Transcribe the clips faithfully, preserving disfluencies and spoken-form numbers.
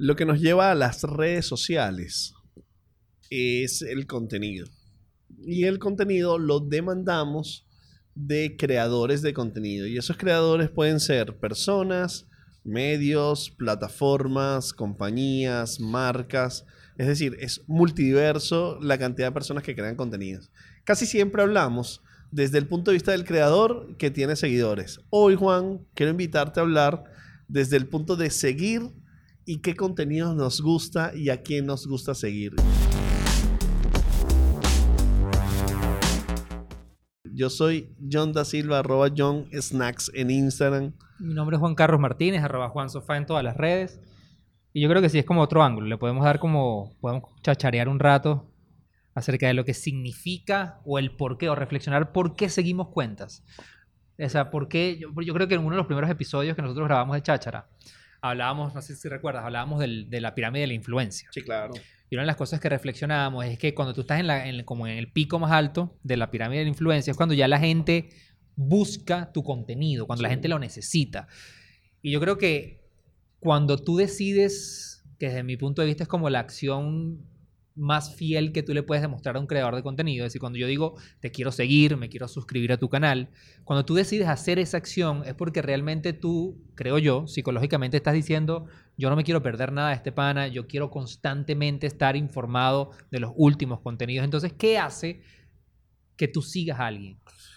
Lo que nos lleva a las redes sociales es el contenido. Y el contenido lo demandamos de creadores de contenido. Y esos creadores pueden ser personas, medios, plataformas, compañías, marcas. Es decir, es multiverso la cantidad de personas que crean contenidos. Casi siempre hablamos desde el punto de vista del creador que tiene seguidores. Hoy, Juan, quiero invitarte a hablar desde el punto de seguir y qué contenidos nos gusta y a quién nos gusta seguir. Yo soy John da Silva, arroba John Snacks en Instagram. Mi nombre es Juan Carlos Martínez, arroba Juan Sofá en todas las redes. Y yo creo que sí es como otro ángulo. Le podemos dar como... Podemos chacharear un rato acerca de lo que significa o el por qué, o reflexionar por qué seguimos cuentas. O sea, por qué... Yo, yo creo que en uno de los primeros episodios que nosotros grabamos de Cháchara, hablábamos, no sé si recuerdas, hablábamos del, de la pirámide de la influencia. Sí, claro. Y una de las cosas que reflexionábamos es que cuando tú estás en la, en, como en el pico más alto de la pirámide de la influencia es cuando ya la gente busca tu contenido, cuando sí. la gente lo necesita. Y yo creo que cuando tú decides, que desde mi punto de vista es como la acción más fiel que tú le puedes demostrar a un creador de contenido, es decir, cuando yo digo te quiero seguir, me quiero suscribir a tu canal, cuando tú decides hacer esa acción es porque realmente tú, creo yo, psicológicamente estás diciendo yo no me quiero perder nada de este pana, yo quiero constantemente estar informado de los últimos contenidos. Entonces, ¿qué hace que tú sigas a alguien?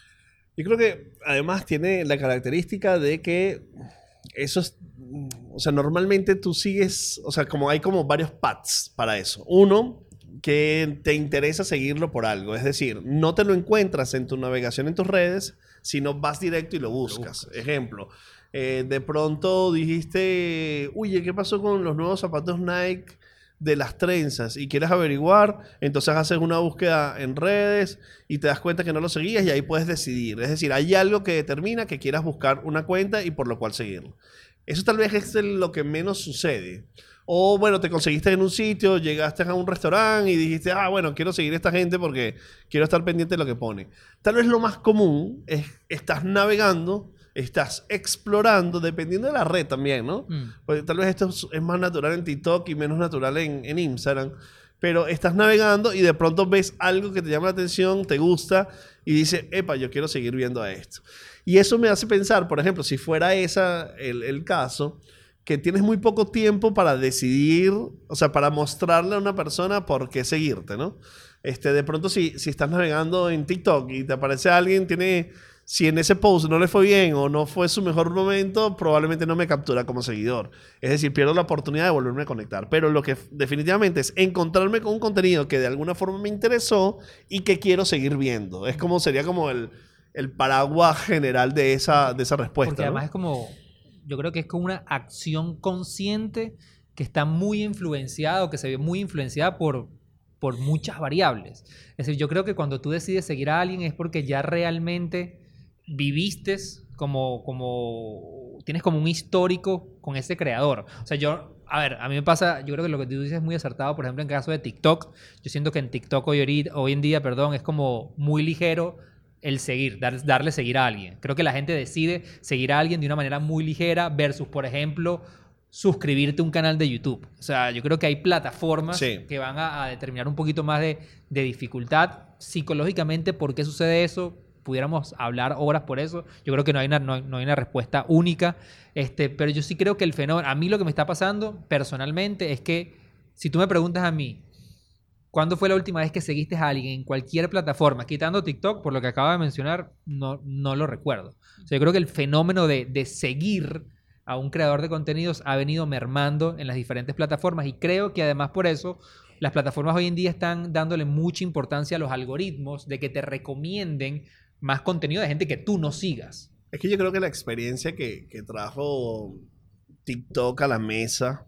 Yo creo que además tiene la característica de que eso es, o sea, normalmente tú sigues, o sea, como hay como varios paths para eso. Uno, que te interesa seguirlo por algo, es decir, no te lo encuentras en tu navegación en tus redes, sino vas directo y lo buscas. Lo buscas. Ejemplo, eh, de pronto dijiste, oye, ¿qué pasó con los nuevos zapatos Nike de las trenzas? Y quieres averiguar, entonces haces una búsqueda en redes y te das cuenta que no lo seguías y ahí puedes decidir. Es decir, hay algo que determina que quieras buscar una cuenta y por lo cual seguirlo. Eso tal vez es lo que menos sucede. O bueno, te conseguiste en un sitio, llegaste a un restaurante y dijiste, ah, bueno, quiero seguir a esta gente porque quiero estar pendiente de lo que pone. Tal vez lo más común es, estás navegando, estás explorando, dependiendo de la red también, ¿no? Mm. Porque tal vez esto es más natural en TikTok y menos natural en, en Instagram. Pero estás navegando y de pronto ves algo que te llama la atención, te gusta y dices, epa, yo quiero seguir viendo a esto. Y eso me hace pensar, por ejemplo, si fuera ese el, el caso, que tienes muy poco tiempo para decidir, o sea, para mostrarle a una persona por qué seguirte, ¿no? Este, de pronto, si, si estás navegando en TikTok y te aparece alguien, tiene... Si en ese post no le fue bien o no fue su mejor momento, probablemente no me captura como seguidor. Es decir, pierdo la oportunidad de volverme a conectar. Pero lo que definitivamente es encontrarme con un contenido que de alguna forma me interesó y que quiero seguir viendo. Es como, sería como el, el paraguas general de esa, de esa respuesta. Porque además, ¿no? Es como, yo creo que es como una acción consciente que está muy influenciada o que se ve muy influenciada por... por muchas variables. Es decir, yo creo que cuando tú decides seguir a alguien es porque ya realmente viviste como, como... tienes como un histórico con ese creador. O sea, yo... A ver, a mí me pasa... Yo creo que lo que tú dices es muy acertado. Por ejemplo, en caso de TikTok, yo siento que en TikTok hoy, hoy en día, perdón, es como muy ligero el seguir, dar, darle seguir a alguien. Creo que la gente decide seguir a alguien de una manera muy ligera versus, por ejemplo... suscribirte a un canal de YouTube. O sea, yo creo que hay plataformas sí. que van a, a determinar un poquito más de, de dificultad. Psicológicamente, ¿por qué sucede eso? Pudiéramos hablar horas por eso. Yo creo que no hay una, no, no hay una respuesta única. Este, pero yo sí creo que el fenómeno... A mí lo que me está pasando personalmente es que si tú me preguntas a mí, ¿cuándo fue la última vez que seguiste a alguien en cualquier plataforma? Quitando TikTok, por lo que acabo de mencionar, no, no lo recuerdo. O sea, yo creo que el fenómeno de, de seguir... a un creador de contenidos ha venido mermando en las diferentes plataformas y creo que además por eso las plataformas hoy en día están dándole mucha importancia a los algoritmos de que te recomienden más contenido de gente que tú no sigas. Es que yo creo que la experiencia que, que trajo TikTok a la mesa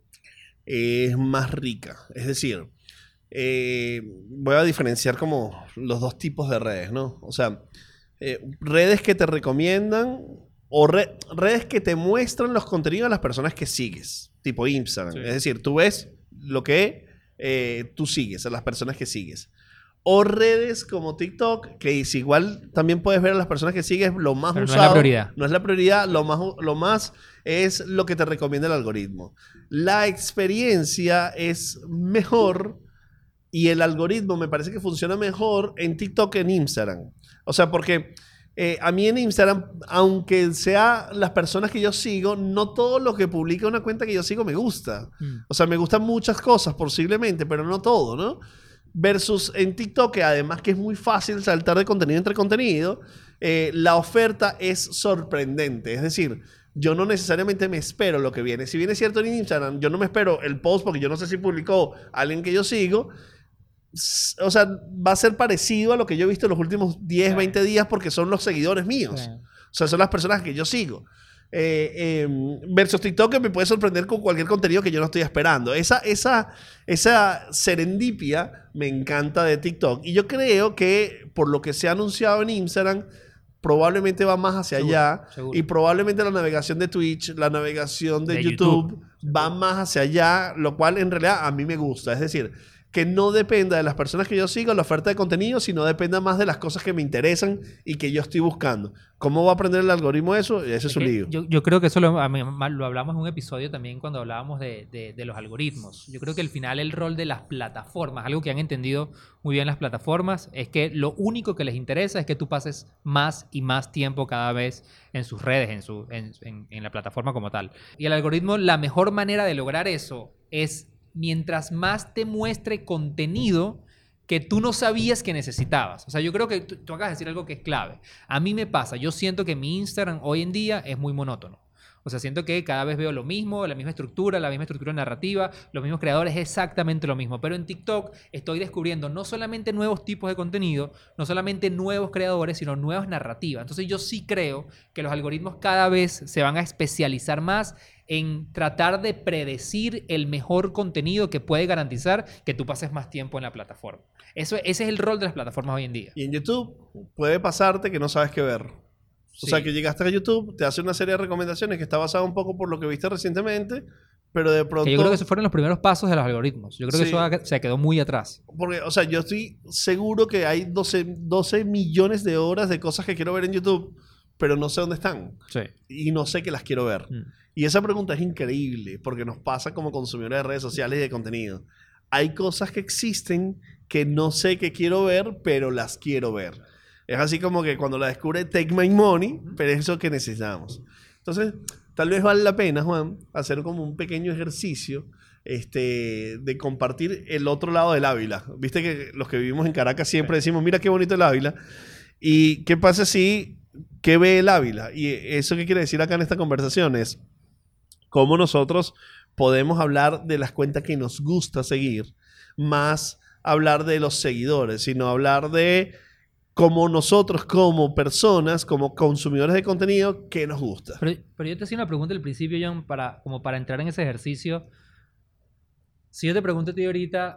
es más rica. Es decir, eh, voy a diferenciar como los dos tipos de redes, ¿no? O sea, eh, redes que te recomiendan o re- redes que te muestran los contenidos de las personas que sigues, tipo Instagram. Sí. Es decir, tú ves lo que eh, tú sigues, a las personas que sigues. o redes como TikTok, que es igual también puedes ver a las personas que sigues lo más Pero no usado. es la prioridad. No es la prioridad, lo más, lo más es lo que te recomienda el algoritmo. La experiencia es mejor y el algoritmo me parece que funciona mejor en TikTok que en Instagram. O sea, porque eh, a mí en Instagram, aunque sea las personas que yo sigo, no todo lo que publica una cuenta que yo sigo me gusta. Mm. O sea, me gustan muchas cosas posiblemente, pero no todo, ¿no? Versus en TikTok, que además que es muy fácil saltar de contenido entre contenido, eh, la oferta es sorprendente. Es decir, yo no necesariamente me espero lo que viene. Si bien es cierto en Instagram, yo no me espero el post porque yo no sé si publicó alguien que yo sigo. O sea, va a ser parecido a lo que yo he visto en los últimos diez, Sí. veinte días porque son los seguidores míos. Sí. O sea, son las personas que yo sigo. Eh, eh, versus TikTok, que me puede sorprender con cualquier contenido que yo no estoy esperando. Esa, esa, esa serendipia me encanta de TikTok. Y yo creo que por lo que se ha anunciado en Instagram, probablemente va más hacia Seguro, allá. seguro. Y probablemente la navegación de Twitch, la navegación de, De YouTube, YouTube. va más hacia allá, lo cual en realidad a mí me gusta. Es decir, que no dependa de las personas que yo sigo, la oferta de contenido, sino dependa más de las cosas que me interesan y que yo estoy buscando. ¿Cómo va a aprender el algoritmo eso? Ese es, Es un que lío. Yo, yo creo que eso lo, a mí- lo hablamos en un episodio también cuando hablábamos de, de- de los algoritmos. Yo creo que al final el rol de las plataformas, algo que han entendido muy bien las plataformas, es que lo único que les interesa es que tú pases más y más tiempo cada vez en sus redes, en, su, en, en- en la plataforma como tal. Y el algoritmo, la mejor manera de lograr eso es mientras más te muestre contenido que tú no sabías que necesitabas. O sea, yo creo que tú, tú acabas de decir algo que es clave. A mí me pasa, yo siento que mi Instagram hoy en día es muy monótono. O sea, siento que cada vez veo lo mismo, la misma estructura, la misma estructura narrativa, los mismos creadores, exactamente lo mismo. Pero en TikTok estoy descubriendo no solamente nuevos tipos de contenido, no solamente nuevos creadores, sino nuevas narrativas. Entonces yo sí creo que los algoritmos cada vez se van a especializar más en tratar de predecir el mejor contenido que puede garantizar que tú pases más tiempo en la plataforma. Eso, ese es el rol de las plataformas hoy en día. Y en YouTube puede pasarte que no sabes qué ver. O Sí. sea, que llegaste a YouTube, te hace una serie de recomendaciones que está basada un poco por lo que viste recientemente, pero de pronto... Que yo creo que esos fueron los primeros pasos de los algoritmos. Yo creo que Sí. eso ha- se quedó muy atrás. Porque, o sea, yo estoy seguro que hay doce, doce millones de horas de cosas que quiero ver en YouTube, pero no sé dónde están. Sí. Y no sé que las quiero ver. Mm. Y esa pregunta es increíble, porque nos pasa como consumidores de redes sociales y de contenido. Hay cosas que existen que no sé que quiero ver, pero las quiero ver. Es así como que cuando la descubre Take My Money, pero es eso que necesitamos. Entonces, tal vez vale la pena, Juan, hacer como un pequeño ejercicio este, de compartir el otro lado del Ávila. Viste que los que vivimos en Caracas siempre decimos, mira qué bonito el Ávila. ¿Y qué pasa si, qué ve el Ávila? Y eso que quiere decir acá en esta conversación es cómo nosotros podemos hablar de las cuentas que nos gusta seguir, más hablar de los seguidores, sino hablar de cómo nosotros como personas, como consumidores de contenido, qué nos gusta. Pero, pero yo te hacía una pregunta al principio, John, para, como para entrar en ese ejercicio. Si yo te pregunto a ti ahorita,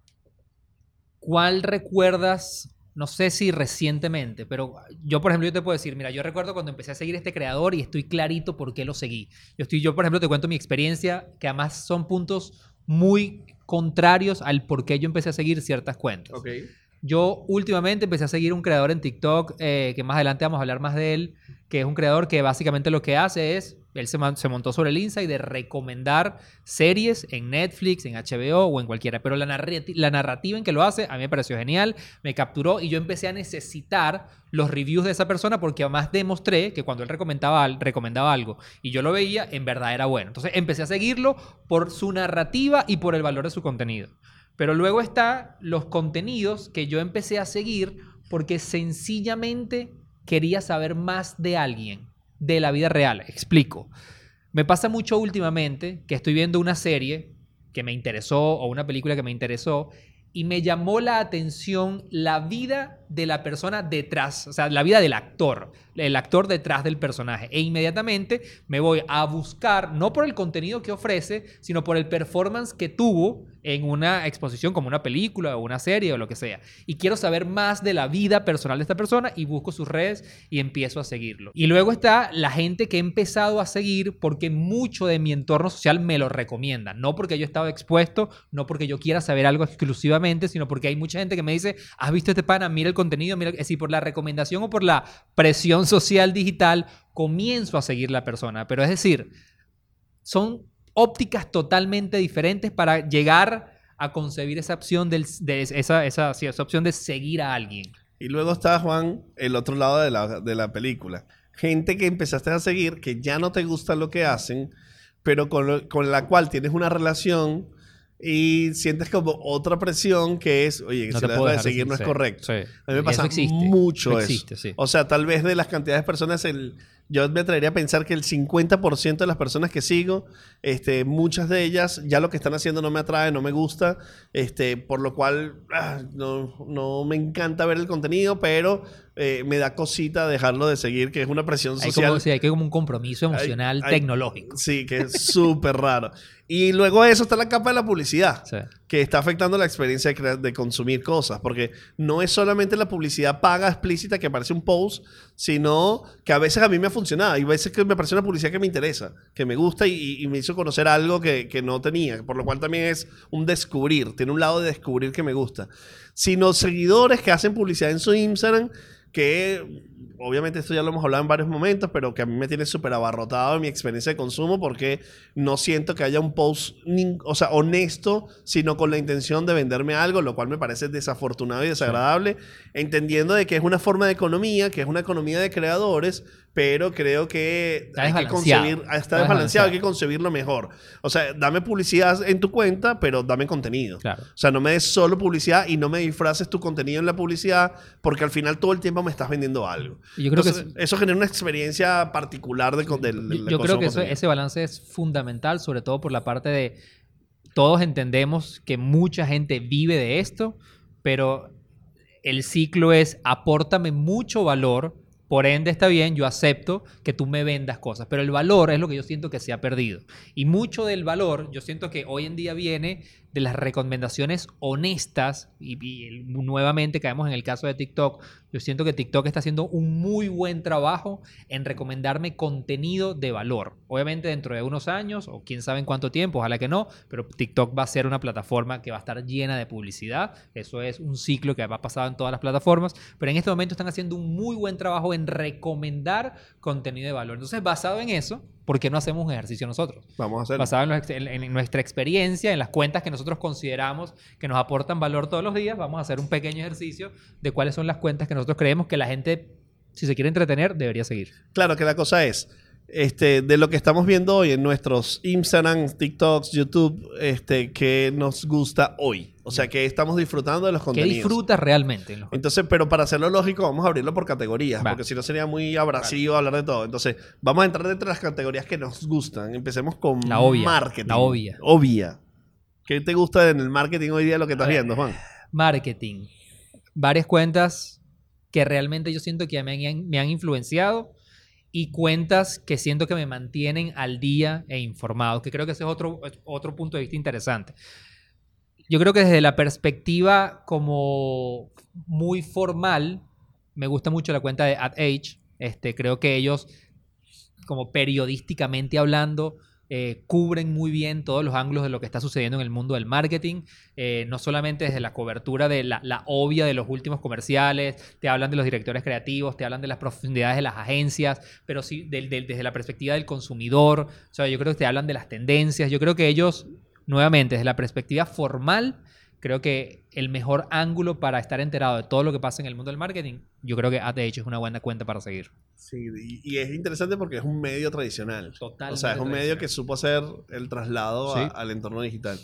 ¿cuál recuerdas, no sé si recientemente, pero yo, por ejemplo, yo te puedo decir, mira, yo recuerdo cuando empecé a seguir a este creador y estoy clarito por qué lo seguí. Yo, estoy, yo por ejemplo, te cuento mi experiencia, que además son puntos muy contrarios al por qué yo empecé a seguir ciertas cuentas. Ok. Yo últimamente empecé a seguir un creador en TikTok, eh, que más adelante vamos a hablar más de él, que es un creador que básicamente lo que hace es, él se, man- se montó sobre el insight de recomendar series en Netflix, en H B O o en cualquiera, pero la, narrati- la narrativa en que lo hace a mí me pareció genial, me capturó y yo empecé a necesitar los reviews de esa persona porque además demostré que cuando él recomendaba, al- recomendaba algo y yo lo veía, en verdad era bueno. Entonces empecé a seguirlo por su narrativa y por el valor de su contenido. Pero luego está los contenidos que yo empecé a seguir porque sencillamente quería saber más de alguien, de la vida real. Explico. Me pasa mucho últimamente que estoy viendo una serie que me interesó o una película que me interesó y me llamó la atención la vida de la persona detrás, o sea, la vida del actor, el actor detrás del personaje. E inmediatamente me voy a buscar, no por el contenido que ofrece, sino por el performance que tuvo en una exposición como una película o una serie o lo que sea. Y quiero saber más de la vida personal de esta persona y busco sus redes y empiezo a seguirlo. Y luego está la gente que he empezado a seguir porque mucho de mi entorno social me lo recomienda. No porque yo he estado expuesto, no porque yo quiera saber algo exclusivamente, sino porque hay mucha gente que me dice, ¿has visto este pana? Mira el contenido. Mira. Es decir, por la recomendación o por la presión social digital, comienzo a seguir la persona. Pero es decir, son ópticas totalmente diferentes para llegar a concebir esa opción, del, de esa, esa, sí, esa opción de seguir a alguien. Y luego está, Juan, el otro lado de la, de la película. Gente que empezaste a seguir, que ya no te gusta lo que hacen, pero con, lo, con la cual tienes una relación y sientes como otra presión que es, oye, no si la dejas de seguir sí, no sí, es correcto. Sí. A mí me pasa eso existe, mucho eso. Existe, sí. O sea, tal vez de las cantidades de personas, el, yo me atrevería a pensar que el cincuenta por ciento de las personas que sigo, este, muchas de ellas, ya lo que están haciendo no me atrae, no me gusta, este, por lo cual ah, no, no me encanta ver el contenido, pero eh, me da cosita dejarlo de seguir, que es una presión Hay social. como, sí, hay como un compromiso emocional hay, hay, tecnológico. Sí, que es súper raro. Y luego de eso está la capa de la publicidad, sí, que está afectando la experiencia de, de consumir cosas, porque no es solamente la publicidad paga explícita que aparece un post, sino que a veces a mí me ha funcionado. Hay veces que me aparece una publicidad que me interesa, que me gusta y, y me hizo conocer algo que, que no tenía, por lo cual también es un descubrir, tiene un lado de descubrir que me gusta. Sino seguidores que hacen publicidad en su Instagram, que obviamente esto ya lo hemos hablado en varios momentos, pero que a mí me tiene súper abarrotado en mi experiencia de consumo porque no siento que haya un post, ni, o sea, honesto, sino con la intención de venderme algo, lo cual me parece desafortunado y desagradable, sí, entendiendo de que es una forma de economía, que es una economía de creadores, pero creo que está hay que concebir, está, está desbalanceado, hay que concebirlo mejor. O sea, dame publicidad en tu cuenta, pero dame contenido. Claro. O sea, no me des solo publicidad y no me disfraces tu contenido en la publicidad, porque al final todo el tiempo me estás vendiendo algo. Yo creo Entonces, que eso genera una experiencia particular de, de, de, de Yo creo que eso, ese balance es fundamental, sobre todo por la parte de todos entendemos que mucha gente vive de esto, pero el ciclo es apórtame mucho valor. Por ende, está bien, yo acepto que tú me vendas cosas, pero el valor es lo que yo siento que se ha perdido. Y mucho del valor, yo siento que hoy en día viene de las recomendaciones honestas, y, y nuevamente caemos en el caso de TikTok. Yo siento que TikTok está haciendo un muy buen trabajo en recomendarme contenido de valor. Obviamente dentro de unos años, o quién sabe en cuánto tiempo, ojalá que no, pero TikTok va a ser una plataforma que va a estar llena de publicidad. Eso es un ciclo que va pasado en todas las plataformas, pero en este momento están haciendo un muy buen trabajo en recomendar contenido de valor. Entonces, basado en eso, ¿por qué no hacemos un ejercicio nosotros? Vamos a hacerlo. Basado en, nuestra, en, en nuestra experiencia, en las cuentas que nosotros consideramos que nos aportan valor todos los días, vamos a hacer un pequeño ejercicio de cuáles son las cuentas que nosotros creemos que la gente, si se quiere entretener, debería seguir. Claro que la cosa es, este, de lo que estamos viendo hoy en nuestros Instagram, TikToks, YouTube, este, que nos gusta hoy. O sea, que estamos disfrutando de los contenidos. ¿Qué disfrutas realmente? En los Entonces, pero para hacerlo lógico, vamos a abrirlo por categorías, Va. porque si no sería muy abrasivo vale. hablar de todo. Entonces, vamos a entrar dentro de las categorías que nos gustan. Empecemos con la obvia, marketing. La obvia. Obvia. ¿Qué te gusta en el marketing hoy día lo que estás viendo, Juan? Marketing. Varias cuentas que realmente yo siento que me han, me han influenciado y cuentas que siento que me mantienen al día e informado, que creo que ese es otro, otro punto de vista interesante. Yo creo que desde la perspectiva como muy formal, me gusta mucho la cuenta de AdAge. Este, creo que ellos, como periodísticamente hablando, eh, cubren muy bien todos los ángulos de lo que está sucediendo en el mundo del marketing. Eh, no solamente desde la cobertura de la, la obvia de los últimos comerciales, te hablan de los directores creativos, te hablan de las profundidades de las agencias, pero sí de, de, desde la perspectiva del consumidor. O sea, yo creo que te hablan de las tendencias. Yo creo que ellos... Nuevamente, desde la perspectiva formal, creo que el mejor ángulo para estar enterado de todo lo que pasa en el mundo del marketing, yo creo que AdAge es una buena cuenta para seguir. Sí, y, y es interesante porque es un medio tradicional. Totalmente. O sea, es un medio que supo hacer el traslado, ¿sí?, a, al entorno digital.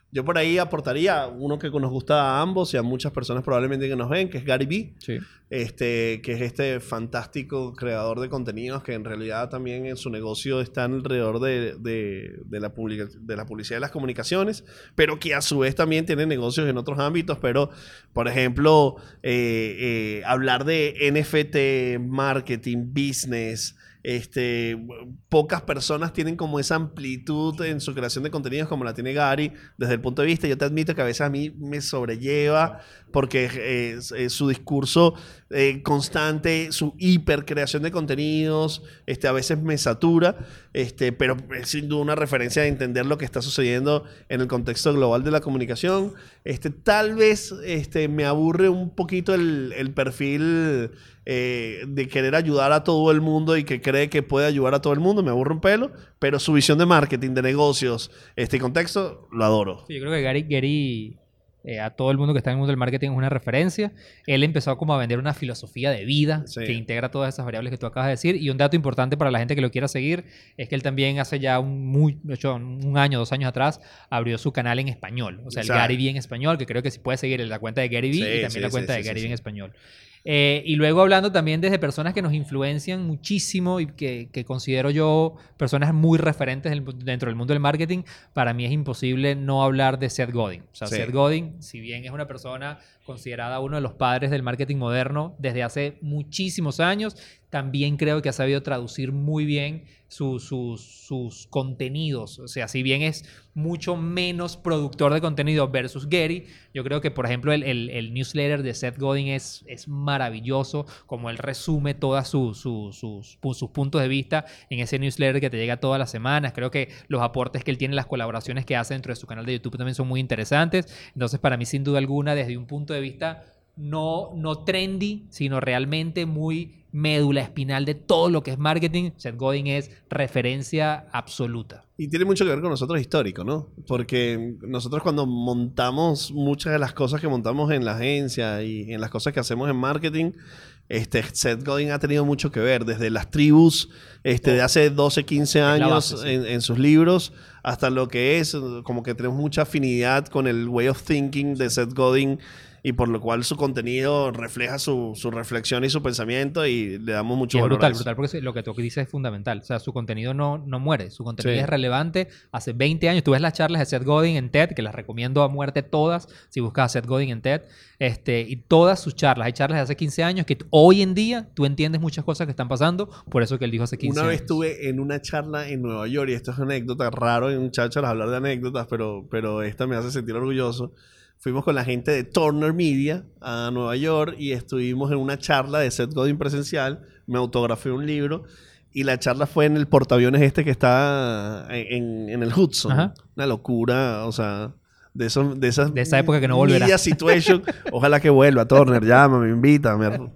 Yo por ahí aportaría uno que nos gusta a ambos y a muchas personas probablemente que nos ven, que es Gary Vee. Sí. Este, que es este fantástico creador de contenidos que en realidad también en su negocio está alrededor de, de, de, la publica, de la publicidad y las comunicaciones, pero que a su vez también tiene negocios en otros ámbitos. Pero, por ejemplo, eh, eh, hablar de N F T, marketing, business... Este, pocas personas tienen como esa amplitud en su creación de contenidos como la tiene Gary desde el punto de vista. Yo te admito que a veces a mí me sobrelleva porque eh, eh, su discurso eh, constante, su hipercreación de contenidos, este, a veces me satura, este, pero es sin duda una referencia de entender lo que está sucediendo en el contexto global de la comunicación. Este, tal vez este, me aburre un poquito el, el perfil eh, de querer ayudar a todo el mundo y que cree que puede ayudar a todo el mundo, me aburre un pelo, pero su visión de marketing, de negocios, este contexto, lo adoro. Sí, yo creo que Gary, Gary eh, a todo el mundo que está en el mundo del marketing es una referencia. Él empezó como a vender una filosofía de vida sí. que integra todas esas variables que tú acabas de decir. Y un dato importante para la gente que lo quiera seguir es que él también hace ya un, muy, hecho, un año, dos años atrás, abrió su canal en español. O sea, el Exacto. Gary Vee en español, que creo que sí puede seguir la cuenta de Gary Vee sí, y también sí, la cuenta sí, de sí, Gary Vee sí. en español. Eh, y luego hablando también desde personas que nos influencian muchísimo y que, que considero yo personas muy referentes del, dentro del mundo del marketing, para mí es imposible no hablar de Seth Godin. O sea, sí. Seth Godin, si bien es una persona considerada uno de los padres del marketing moderno desde hace muchísimos años, también creo que ha sabido traducir muy bien su, su, sus contenidos. O sea, si bien es mucho menos productor de contenido versus Gary, yo creo que, por ejemplo, el, el, el newsletter de Seth Godin es, es maravilloso, como él resume todos su, su, sus, sus puntos de vista en ese newsletter que te llega todas las semanas. Creo que los aportes que él tiene, las colaboraciones que hace dentro de su canal de YouTube también son muy interesantes. Entonces, para mí, sin duda alguna, desde un punto de vista no, no trendy, sino realmente muy médula espinal de todo lo que es marketing, Seth Godin es referencia absoluta. Y tiene mucho que ver con nosotros histórico, ¿no? Porque nosotros cuando montamos muchas de las cosas que montamos en la agencia y en las cosas que hacemos en marketing, este, Seth Godin ha tenido mucho que ver, desde las tribus este, de hace doce, quince años base, sí. en, en sus libros, hasta lo que es, como que tenemos mucha afinidad con el way of thinking de Seth Godin, y por lo cual su contenido refleja su, su reflexión y su pensamiento y le damos mucho y es valor brutal, a eso. brutal, porque lo que tú dices es fundamental. O sea, su contenido no, no muere, su contenido Sí. es relevante. Hace veinte años, tú ves las charlas de Seth Godin en TED, que las recomiendo a muerte todas, si buscas a Seth Godin en TED, este, y todas sus charlas. Hay charlas de hace quince años que hoy en día tú entiendes muchas cosas que están pasando, por eso que él dijo hace quince una años. Una vez estuve en una charla en Nueva York, y esto es una anécdota raro en un cháchara hablar de anécdotas, pero, pero esta me hace sentir orgulloso. Fuimos con la gente de Turner Media a Nueva York y estuvimos en una charla de Seth Godin presencial. Me autografié un libro y la charla fue en el portaaviones este que está en, en el Hudson. Ajá. Una locura, o sea, de, eso, de, esas de esa época que no volverá. Media situation. Ojalá que vuelva, Turner, llámame, invítame.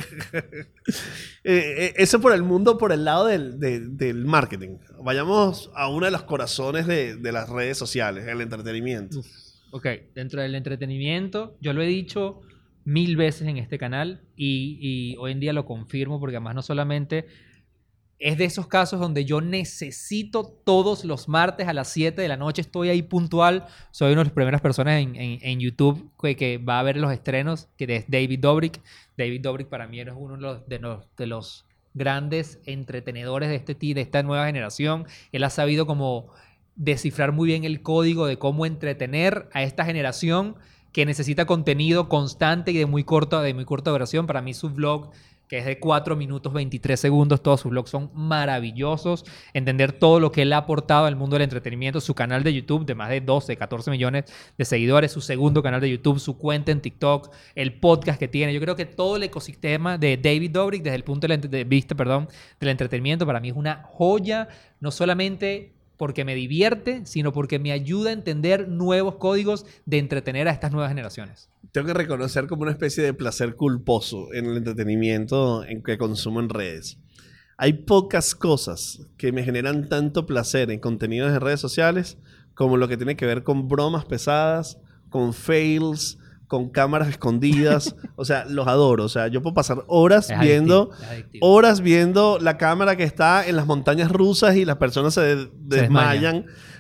eh, eso por el mundo, por el lado del, de, del marketing. Vayamos a uno de los corazones de, de las redes sociales, el entretenimiento. Uf. Ok, dentro del entretenimiento, yo lo he dicho mil veces en este canal y, y hoy en día lo confirmo porque además no solamente es de esos casos donde yo necesito todos los martes a las siete de la noche, estoy ahí puntual, soy una de las primeras personas en, en, en YouTube que, que va a ver los estrenos, que es David Dobrik. David Dobrik para mí es uno de los, de los, de los grandes entretenedores de, este, de esta nueva generación. Él ha sabido como descifrar muy bien el código de cómo entretener a esta generación que necesita contenido constante y de muy corta, de muy corta duración. Para mí su vlog, que es de cuatro minutos veintitrés segundos, todos sus vlogs son maravillosos. Entender todo lo que él ha aportado al mundo del entretenimiento, su canal de YouTube de más de doce, catorce millones de seguidores, su segundo canal de YouTube, su cuenta en TikTok, el podcast que tiene. Yo creo que todo el ecosistema de David Dobrik desde el punto de vista, perdón, del entretenimiento para mí es una joya, no solamente porque me divierte, sino porque me ayuda a entender nuevos códigos de entretener a estas nuevas generaciones. Tengo que reconocer como una especie de placer culposo en el entretenimiento en que consumo en redes. Hay pocas cosas que me generan tanto placer en contenidos de redes sociales como lo que tiene que ver con bromas pesadas, con fails, con cámaras escondidas. O sea, los adoro. O sea, yo puedo pasar horas es viendo adictivo, adictivo. horas viendo la cámara que está en las montañas rusas y las personas se, de- se desmayan. desmayan.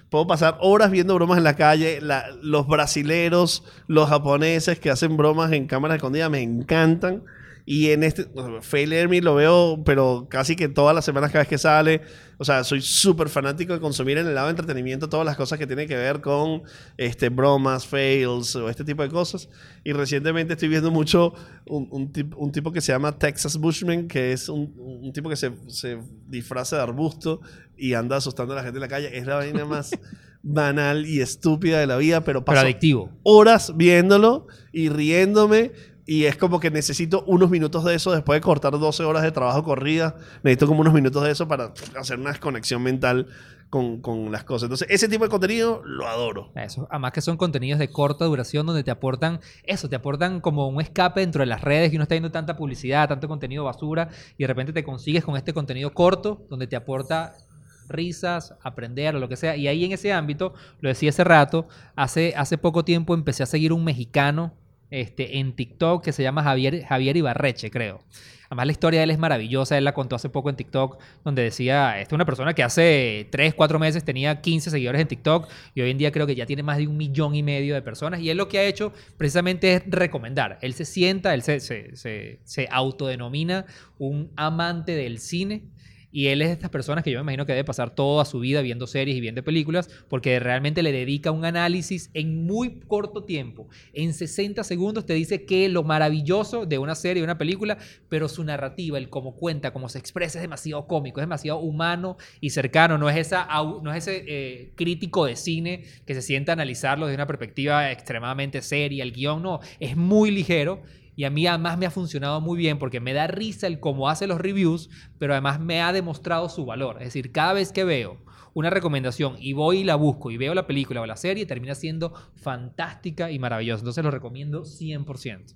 puedo pasar horas viendo bromas en la calle. La, los brasileros, los japoneses que hacen bromas en cámara escondida me encantan. Y en este, Fail Army lo veo, pero casi que todas las semanas cada vez que sale. O sea, soy súper fanático de consumir en el lado de entretenimiento todas las cosas que tienen que ver con este, bromas, fails o este tipo de cosas. Y recientemente estoy viendo mucho un, un, tip, un tipo que se llama Texas Bushman, que es un, un tipo que se, se disfraza de arbusto y anda asustando a la gente en la calle. Es la vaina más banal y estúpida de la vida, pero paso pero adictivo. horas viéndolo y riéndome. Y es como que necesito unos minutos de eso después de cortar doce horas de trabajo corrida. Necesito como unos minutos de eso para hacer una desconexión mental con, con las cosas. Entonces, ese tipo de contenido lo adoro. Eso, además que son contenidos de corta duración donde te aportan eso, te aportan como un escape dentro de las redes, que uno está viendo tanta publicidad, tanto contenido basura, y de repente te consigues con este contenido corto donde te aporta risas, aprender o lo que sea. Y ahí en ese ámbito, lo decía hace rato, hace, hace poco tiempo empecé a seguir un mexicano Este, en TikTok que se llama Javier, Javier Ibarreche, creo. Además, la historia de él es maravillosa. Él la contó hace poco en TikTok, donde decía, esta es una persona que hace tres, cuatro meses tenía quince seguidores en TikTok y hoy en día creo que ya tiene más de un millón y medio de personas. Y él lo que ha hecho precisamente es recomendar. Él se sienta, él se, se, se, se autodenomina un amante del cine. Y él es de estas personas que yo me imagino que debe pasar toda su vida viendo series y viendo películas, porque realmente le dedica un análisis en muy corto tiempo. En sesenta segundos te dice que lo maravilloso de una serie, de una película, pero su narrativa, el cómo cuenta, cómo se expresa, es demasiado cómico, es demasiado humano y cercano. No es, esa, no es ese eh, crítico de cine que se sienta a analizarlo desde una perspectiva extremadamente seria, el guión no, es muy ligero. Y a mí además me ha funcionado muy bien porque me da risa el cómo hace los reviews, pero además me ha demostrado su valor. Es decir, cada vez que veo una recomendación y voy y la busco y veo la película o la serie, termina siendo fantástica y maravillosa. Entonces lo recomiendo cien por ciento.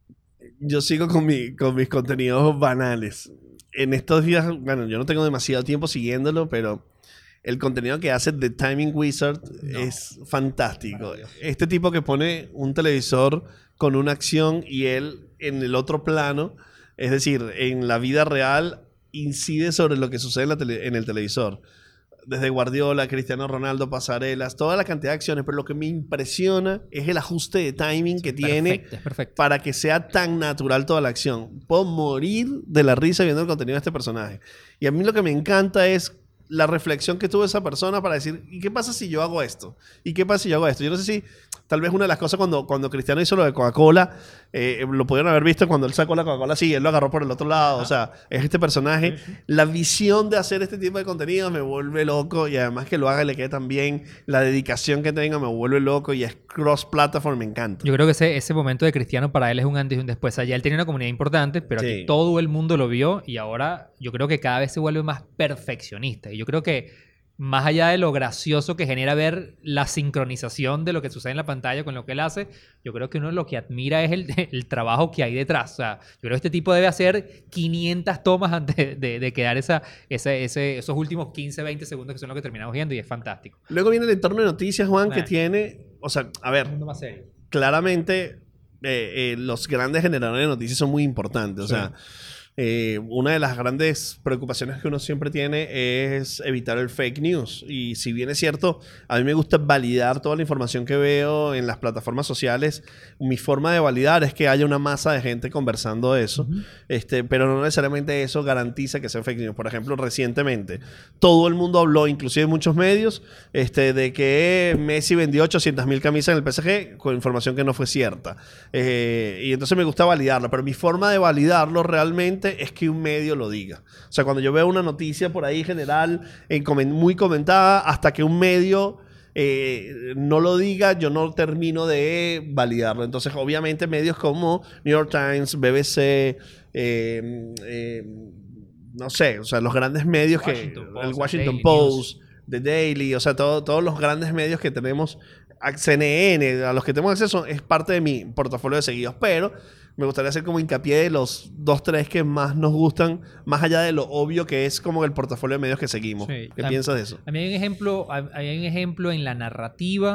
Yo sigo con, mi, con mis contenidos banales. En estos días, bueno, yo no tengo demasiado tiempo siguiéndolo, pero el contenido que hace The Timing Wizard no. es fantástico. Este tipo que pone un televisor con una acción y él en el otro plano, es decir, en la vida real, incide sobre lo que sucede en, la tele, en el televisor. Desde Guardiola, Cristiano Ronaldo, pasarelas, toda la cantidad de acciones, pero lo que me impresiona es el ajuste de timing que perfecto, tiene perfecto. para que sea tan natural toda la acción. Puedo morir de la risa viendo el contenido de este personaje. Y a mí lo que me encanta es la reflexión que tuvo esa persona para decir, ¿y qué pasa si yo hago esto? ¿Y qué pasa si yo hago esto? Yo no sé si tal vez una de las cosas cuando, cuando Cristiano hizo lo de Coca-Cola, eh, lo pudieron haber visto cuando él sacó la Coca-Cola, sí, él lo agarró por el otro lado. Ajá. O sea, es este personaje. Sí, sí. La visión de hacer este tipo de contenido me vuelve loco y además que lo haga y le quede tan bien, la dedicación que tenga me vuelve loco y es cross-platform, me encanta. Yo creo que ese, ese momento de Cristiano para él es un antes y un después. Allá él tenía una comunidad importante, pero sí. aquí todo el mundo lo vio y ahora yo creo que cada vez se vuelve más perfeccionista. Y yo creo que más allá de lo gracioso que genera ver la sincronización de lo que sucede en la pantalla con lo que él hace, yo creo que uno lo que admira es el, el trabajo que hay detrás. O sea, yo creo que este tipo debe hacer quinientas tomas antes de, de, de quedar esa, ese, ese, esos últimos quince, veinte segundos que son lo que terminamos viendo y es fantástico. Luego viene el entorno de noticias, Juan, nah. que tiene... O sea, a ver, más serio. Claramente eh, eh, los grandes generadores de noticias son muy importantes. O sí. sea... Eh, una de las grandes preocupaciones que uno siempre tiene es evitar el fake news. Y si bien es cierto, a mí me gusta validar toda la información que veo en las plataformas sociales. Mi forma de validar es que haya una masa de gente conversando de eso. Uh-huh. este, pero no necesariamente eso garantiza que sea fake news. Por ejemplo, recientemente todo el mundo habló, inclusive muchos medios, este, de que Messi vendió ochocientas mil camisas en el P S G con información que no fue cierta. Eh, y entonces me gusta validarlo. Pero mi forma de validarlo realmente es que un medio lo diga. O sea, cuando yo veo una noticia por ahí general, en coment- muy comentada, hasta que un medio eh, no lo diga, yo no termino de validarlo. Entonces, obviamente, medios como New York Times, B B C, eh, eh, no sé, o sea, los grandes medios Washington que... Post, el Washington Daily Post, News. The Daily, o sea, todo, todos los grandes medios que tenemos, C N N, a los que tenemos acceso, es parte de mi portafolio de seguidos, pero me gustaría hacer como hincapié de los dos, tres que más nos gustan, más allá de lo obvio que es como el portafolio de medios que seguimos. Sí. ¿Qué a, piensas de eso? A mí hay un ejemplo, hay un ejemplo en la narrativa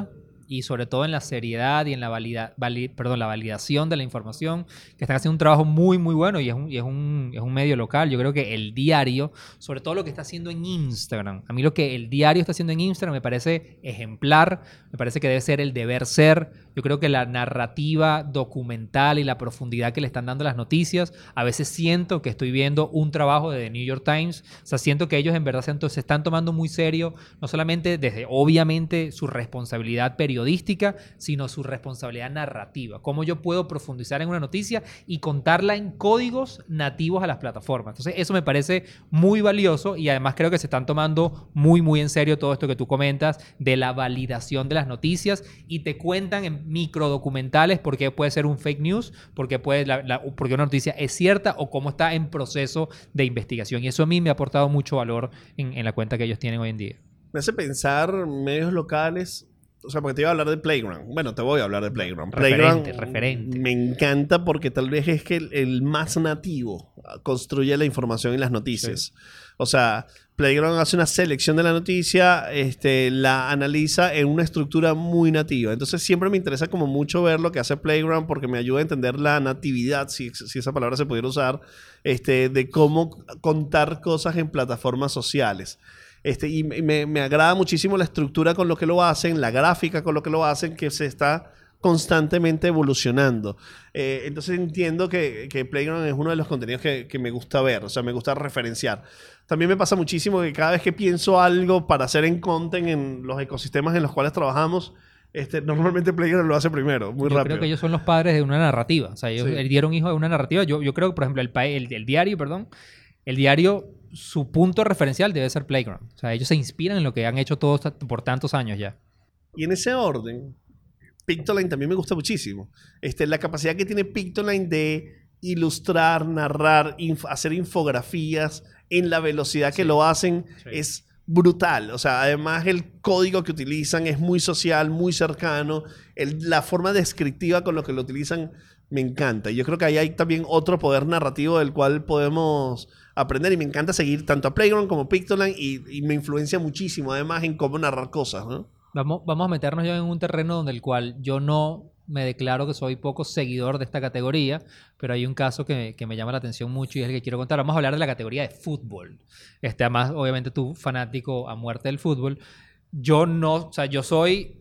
y sobre todo en la seriedad y en la, valida, vali, perdón, la validación de la información, que están haciendo un trabajo muy, muy bueno y es un, y es un, es un medio local. Yo creo que El Diario, sobre todo lo que está haciendo en Instagram, a mí lo que El Diario está haciendo en Instagram me parece ejemplar, me parece que debe ser el deber ser. Yo creo que la narrativa documental y la profundidad que le están dando las noticias, a veces siento que estoy viendo un trabajo de The New York Times. O sea, siento que ellos en verdad se, se están tomando muy serio, no solamente desde, obviamente, su responsabilidad periodística, sino su responsabilidad narrativa. Cómo yo puedo profundizar en una noticia y contarla en códigos nativos a las plataformas. Entonces, eso me parece muy valioso y además creo que se están tomando muy, muy en serio todo esto que tú comentas de la validación de las noticias y te cuentan en microdocumentales por qué puede ser un fake news, por qué, puede la, la, por qué una noticia es cierta o cómo está en proceso de investigación. Y eso a mí me ha aportado mucho valor en, en la cuenta que ellos tienen hoy en día. Me hace pensar medios locales, o sea, porque te iba a hablar de Playground. Bueno, te voy a hablar de Playground. Referente, Playground referente. Me encanta porque tal vez es que el, el más nativo construye la información y las noticias. Sí. O sea, Playground hace una selección de la noticia, este, la analiza en una estructura muy nativa. Entonces siempre me interesa como mucho ver lo que hace Playground porque me ayuda a entender la natividad, si, si esa palabra se pudiera usar, este, de cómo contar cosas en plataformas sociales. Este, y me, me agrada muchísimo la estructura con lo que lo hacen, la gráfica con lo que lo hacen, que se está constantemente evolucionando. Eh, entonces entiendo que, que Playground es uno de los contenidos que, que me gusta ver, o sea, me gusta referenciar. También me pasa muchísimo que cada vez que pienso algo para hacer en content en los ecosistemas en los cuales trabajamos, este, normalmente Playground lo hace primero, muy yo rápido. Yo creo que ellos son los padres de una narrativa. O sea, ellos sí. dieron hijo de una narrativa. Yo, yo creo que, por ejemplo, el, el, el diario, perdón, el diario, su punto referencial debe ser Playground. O sea, ellos se inspiran en lo que han hecho todos por tantos años ya. Y en ese orden, Pictoline también me gusta muchísimo. Este, la capacidad que tiene Pictoline de ilustrar, narrar, inf hacer infografías en la velocidad que sí. lo hacen sí. es brutal. O sea, además el código que utilizan es muy social, muy cercano. El, la forma descriptiva con lo que lo utilizan me encanta. Y yo creo que ahí hay también otro poder narrativo del cual podemos aprender. Y me encanta seguir tanto a Playground como a Pictoline y, y me influencia muchísimo además en cómo narrar cosas, ¿no? Vamos, vamos a meternos ya en un terreno donde el cual yo no me declaro que soy poco seguidor de esta categoría, pero hay un caso que, que me llama la atención mucho y es el que quiero contar. Vamos a hablar de la categoría de fútbol. Este, además, obviamente tú, fanático a muerte del fútbol. Yo no, o sea, yo soy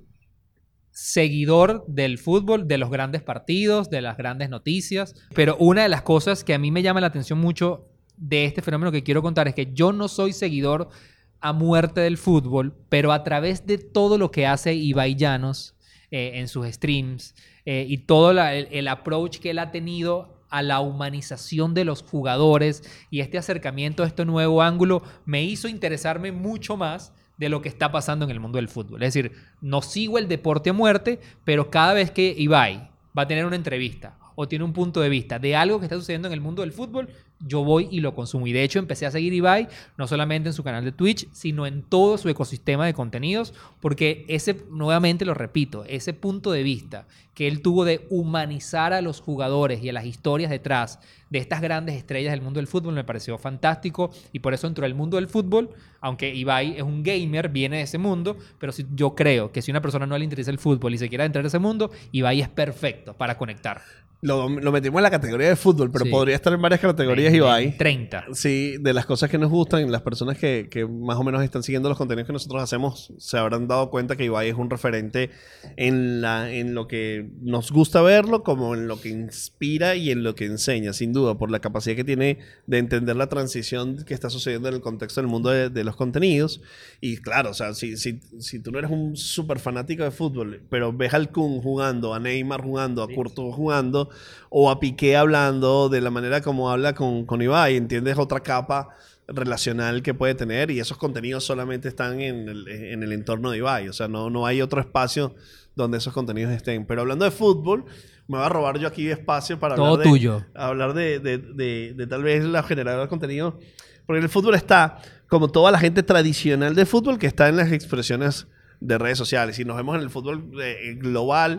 seguidor del fútbol, de los grandes partidos, de las grandes noticias, pero una de las cosas que a mí me llama la atención mucho de este fenómeno que quiero contar es que yo no soy seguidor a muerte del fútbol, pero a través de todo lo que hace Ibai Llanos eh, en sus streams eh, y todo la, el, el approach que él ha tenido a la humanización de los jugadores y este acercamiento a este nuevo ángulo me hizo interesarme mucho más de lo que está pasando en el mundo del fútbol. Es decir, no sigo el deporte a muerte, pero cada vez que Ibai va a tener una entrevista o tiene un punto de vista de algo que está sucediendo en el mundo del fútbol, yo voy y lo consumo. Y de hecho empecé a seguir Ibai no solamente en su canal de Twitch, sino en todo su ecosistema de contenidos, porque ese, nuevamente lo repito, ese punto de vista que él tuvo de humanizar a los jugadores y a las historias detrás de estas grandes estrellas del mundo del fútbol me pareció fantástico y por eso entró al mundo del fútbol, aunque Ibai es un gamer, viene de ese mundo, pero si, yo creo que si a una persona no le interesa el fútbol y se quiere entrar a ese mundo, Ibai es perfecto para conectar. Lo, lo metimos en la categoría de fútbol, pero sí. podría estar en varias categorías en, Ibai. En treinta. Sí, de las cosas que nos gustan, las personas que, que más o menos están siguiendo los contenidos que nosotros hacemos, se habrán dado cuenta que Ibai es un referente en, la, en lo que nos gusta verlo, como en lo que inspira y en lo que enseña, sin duda, por la capacidad que tiene de entender la transición que está sucediendo en el contexto del mundo de, de los contenidos. Y claro, o sea, si, si, si tú no eres un súper fanático de fútbol, pero ves al Kun jugando, a Neymar jugando, a Courtois jugando, o a Piqué hablando de la manera como habla con, con Ibai, entiendes otra capa relacional que puede tener y esos contenidos solamente están en el, en el entorno de Ibai, o sea, no, no hay otro espacio donde esos contenidos estén. Pero hablando de fútbol, me voy a robar yo aquí espacio para Todo hablar, de, tuyo. hablar de, de, de, de, de tal vez la generadora de contenido, porque en el fútbol está, como toda la gente tradicional de fútbol, que está en las expresiones de redes sociales. Y nos vemos en el fútbol eh, global,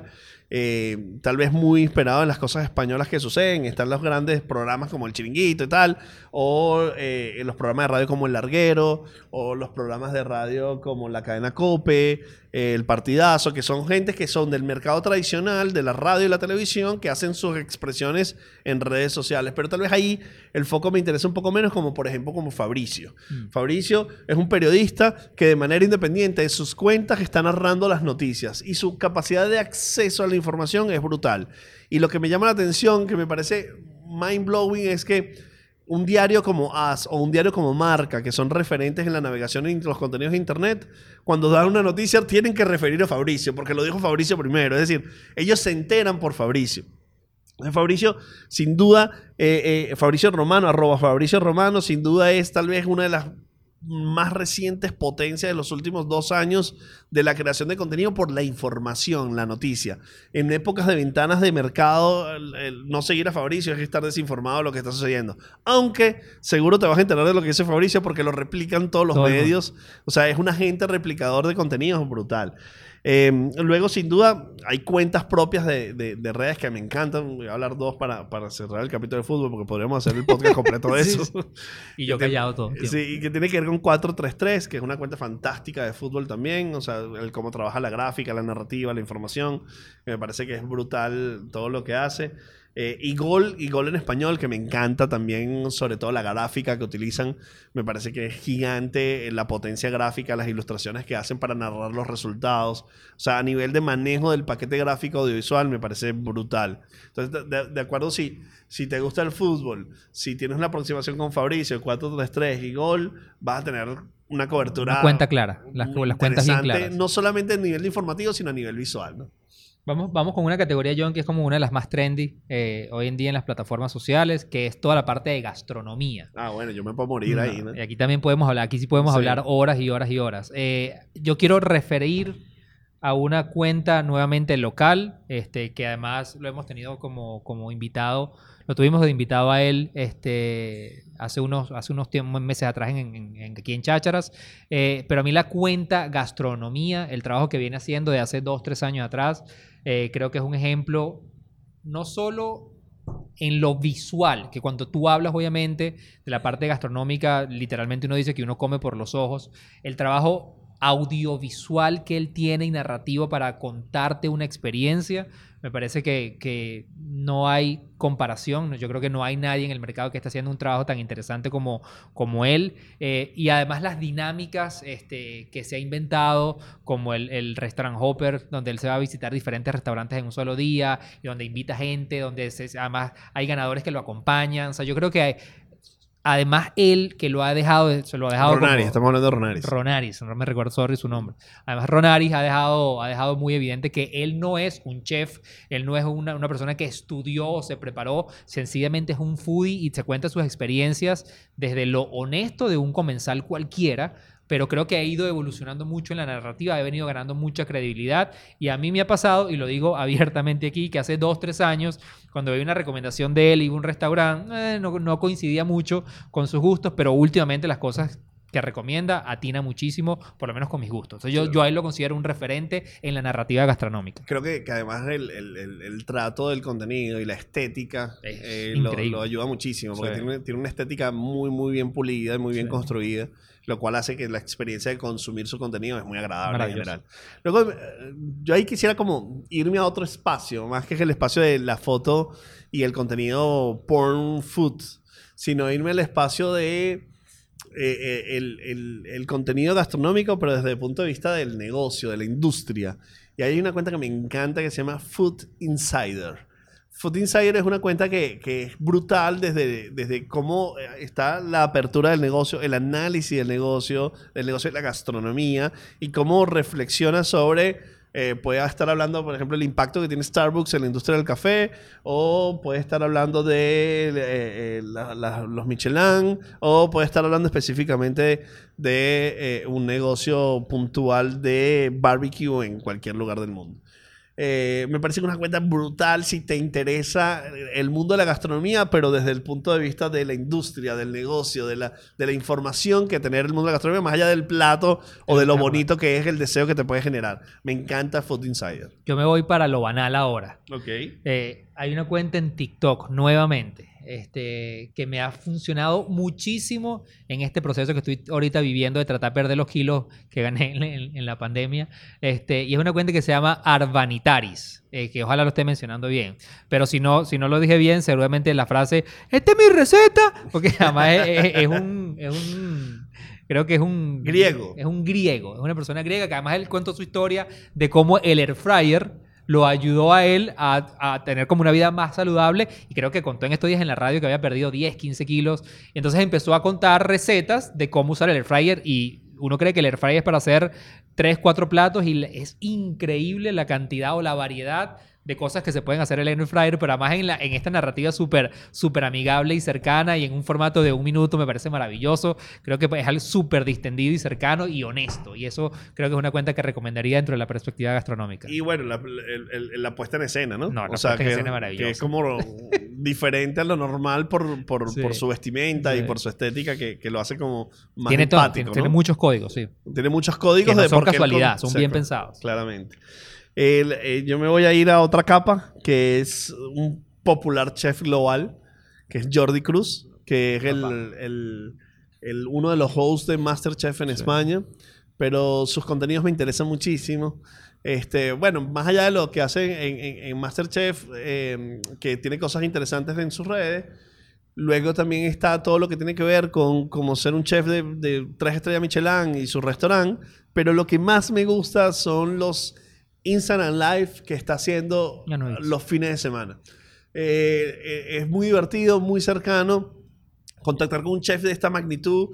eh, tal vez muy inspirado en las cosas españolas que suceden. Están los grandes programas como El Chiringuito y tal, o eh, los programas de radio como El Larguero, o los programas de radio como La Cadena COPE, eh, El Partidazo, que son gente que son del mercado tradicional, de la radio y la televisión, que hacen sus expresiones en redes sociales. Pero tal vez ahí el foco me interesa un poco menos, como por ejemplo como Fabricio. Mm. Fabricio es un periodista que de manera independiente de sus cuentas está narrando las noticias y su capacidad de acceso a la información es brutal. Y lo que me llama la atención, que me parece mind-blowing, es que un diario como As o un diario como Marca, que son referentes en la navegación en los contenidos de Internet, cuando dan una noticia tienen que referir a Fabricio, porque lo dijo Fabricio primero. Es decir, ellos se enteran por Fabricio. Fabricio, sin duda, eh, eh, Fabricio Romano, arroba Fabricio Romano, sin duda es tal vez una de las más recientes potencias de los últimos dos años de la creación de contenido por la información, la noticia. En épocas de ventanas de mercado, el, el no seguir a Fabricio es estar desinformado de lo que está sucediendo. Aunque seguro te vas a enterar de lo que dice Fabricio porque lo replican todos los Todo medios. O sea, es un agente replicador de contenidos brutal. Eh, luego, sin duda, hay cuentas propias de, de, de redes que me encantan. Voy a hablar dos para, para cerrar el capítulo de fútbol, porque podríamos hacer el podcast completo de eso. Sí, sí. Y yo callado todo. Sí, y que tiene que ver con cuatro tres tres, que es una cuenta fantástica de fútbol también. O sea, el cómo trabaja la gráfica, la narrativa, la información. Que me parece que es brutal todo lo que hace. Eh, y Gol, y Gol en español, que me encanta también, sobre todo la gráfica que utilizan. Me parece que es gigante la potencia gráfica, las ilustraciones que hacen para narrar los resultados. O sea, a nivel de manejo del paquete gráfico audiovisual me parece brutal. Entonces, de, de acuerdo, si, si te gusta el fútbol, si tienes una aproximación con Fabricio, cuatro tres tres y Gol, vas a tener una cobertura. Una cuenta clara, las, las cuentas bien claras. No solamente a nivel informativo, sino a nivel visual, ¿no? Vamos, vamos con una categoría, John, que es como una de las más trendy eh, hoy en día en las plataformas sociales, que es toda la parte de gastronomía. Ah, bueno, yo me puedo morir no, ahí, ¿no? Y aquí también podemos hablar, aquí sí podemos sí. hablar horas y horas y horas. Eh, yo quiero referir a una cuenta nuevamente local, este, que además lo hemos tenido como, como invitado, lo tuvimos de invitado a él este, hace unos, hace unos tiempos, meses atrás en, en, en, aquí en Chácharas, eh, pero a mí la cuenta gastronomía, el trabajo que viene haciendo de hace dos, tres años atrás, eh, creo que es un ejemplo no solo en lo visual, que cuando tú hablas obviamente de la parte gastronómica, literalmente uno dice que uno come por los ojos, el trabajo audiovisual que él tiene y narrativo para contarte una experiencia, me parece que, que no hay comparación. Yo creo que no hay nadie en el mercado que esté haciendo un trabajo tan interesante como, como él. Eh, y además las dinámicas este, que se ha inventado, como el, el Restaurant Hopper, donde él se va a visitar diferentes restaurantes en un solo día, y donde invita gente, donde se, además hay ganadores que lo acompañan. O sea, yo creo que hay, además, él que lo ha dejado, se lo ha dejado Ronaris, como, estamos hablando de Ronaris. Ronaris, no me recuerdo, sorry, su nombre. Además, Ronaris ha dejado, ha dejado muy evidente que él no es un chef, él no es una, una persona que estudió o se preparó, sencillamente es un foodie y se cuenta sus experiencias desde lo honesto de un comensal cualquiera, pero creo que ha ido evolucionando mucho en la narrativa, ha venido ganando mucha credibilidad, y a mí me ha pasado, y lo digo abiertamente aquí, que hace dos, tres años, cuando veía una recomendación de él y un restaurante, eh, no, no coincidía mucho con sus gustos, pero últimamente las cosas que recomienda atina muchísimo, por lo menos con mis gustos. Entonces, yo, sí. yo a él lo considero un referente en la narrativa gastronómica. Creo que, que además el, el, el, el trato del contenido y la estética eh, lo, lo ayuda muchísimo, porque sí. tiene, tiene una estética muy, muy bien pulida y muy bien sí. construida, lo cual hace que la experiencia de consumir su contenido es muy agradable en general. Luego, yo ahí quisiera como irme a otro espacio, más que el espacio de la foto y el contenido porn food, sino irme al espacio de eh, el, el, el contenido gastronómico, pero desde el punto de vista del negocio, de la industria. Y hay una cuenta que me encanta que se llama Food Insider. Food Insider es una cuenta que, que es brutal desde, desde cómo está la apertura del negocio, el análisis del negocio, del negocio de la gastronomía, y cómo reflexiona sobre, eh, puede estar hablando, por ejemplo, el impacto que tiene Starbucks en la industria del café, o puede estar hablando de eh, la, la, los Michelin, o puede estar hablando específicamente de eh, un negocio puntual de barbecue en cualquier lugar del mundo. Eh, me parece que es una cuenta brutal si te interesa el mundo de la gastronomía, pero desde el punto de vista de la industria, del negocio, de la, de la información que tener el mundo de la gastronomía, más allá del plato o de lo bonito que es el deseo que te puede generar. Me encanta Food Insider. Yo me voy para lo banal ahora. Ok. Eh, hay una cuenta en TikTok, nuevamente, este, que me ha funcionado muchísimo en este proceso que estoy ahorita viviendo de tratar de perder los kilos que gané en, en, en la pandemia. Este, y es una cuenta que se llama Arvanitaris, eh, que ojalá lo esté mencionando bien. Pero si no, si no lo dije bien, seguramente la frase, ¡esta es mi receta! Porque además es, es, es un... Es un Creo que es un... Griego. Es un griego. Es una persona griega que además él contó su historia de cómo el air fryer lo ayudó a él a, a tener como una vida más saludable. Y creo que contó en estos días en la radio que había perdido diez, quince kilos. Y entonces empezó a contar recetas de cómo usar el air fryer. Y uno cree que el air fryer es para hacer tres, cuatro platos. Y es increíble la cantidad o la variedad de cosas que se pueden hacer en el air fryer, pero además en, la, en esta narrativa súper súper amigable y cercana y en un formato de un minuto me parece maravilloso. Creo que es algo súper distendido y cercano y honesto. Y eso creo que es una cuenta que recomendaría dentro de la perspectiva gastronómica. Y bueno, la, el, el, la puesta en escena, ¿no? No, la o sea, puesta en que, escena es maravillosa. que es como diferente a lo normal por, por, sí. por su vestimenta sí. y por su estética que, que lo hace como más tiene empático, todo, tiene, ¿no? tiene muchos códigos, sí. Tiene muchos códigos. Que no de son por casualidad, él, son sí, bien pensados. Claramente. El, eh, yo me voy a ir a otra capa, que es un popular chef global, que es Jordi Cruz, que es el, el, el, uno de los hosts de MasterChef en sí. España, pero sus contenidos me interesan muchísimo. Este, bueno, más allá de lo que hace en, en, en MasterChef, eh, que tiene cosas interesantes en sus redes, luego también está todo lo que tiene que ver con como ser un chef de, de tres estrellas Michelin y su restaurante, pero lo que más me gusta son los Instagram Live que está haciendo no los fines de semana. Eh, eh, es muy divertido, muy cercano. Contactar con un chef de esta magnitud,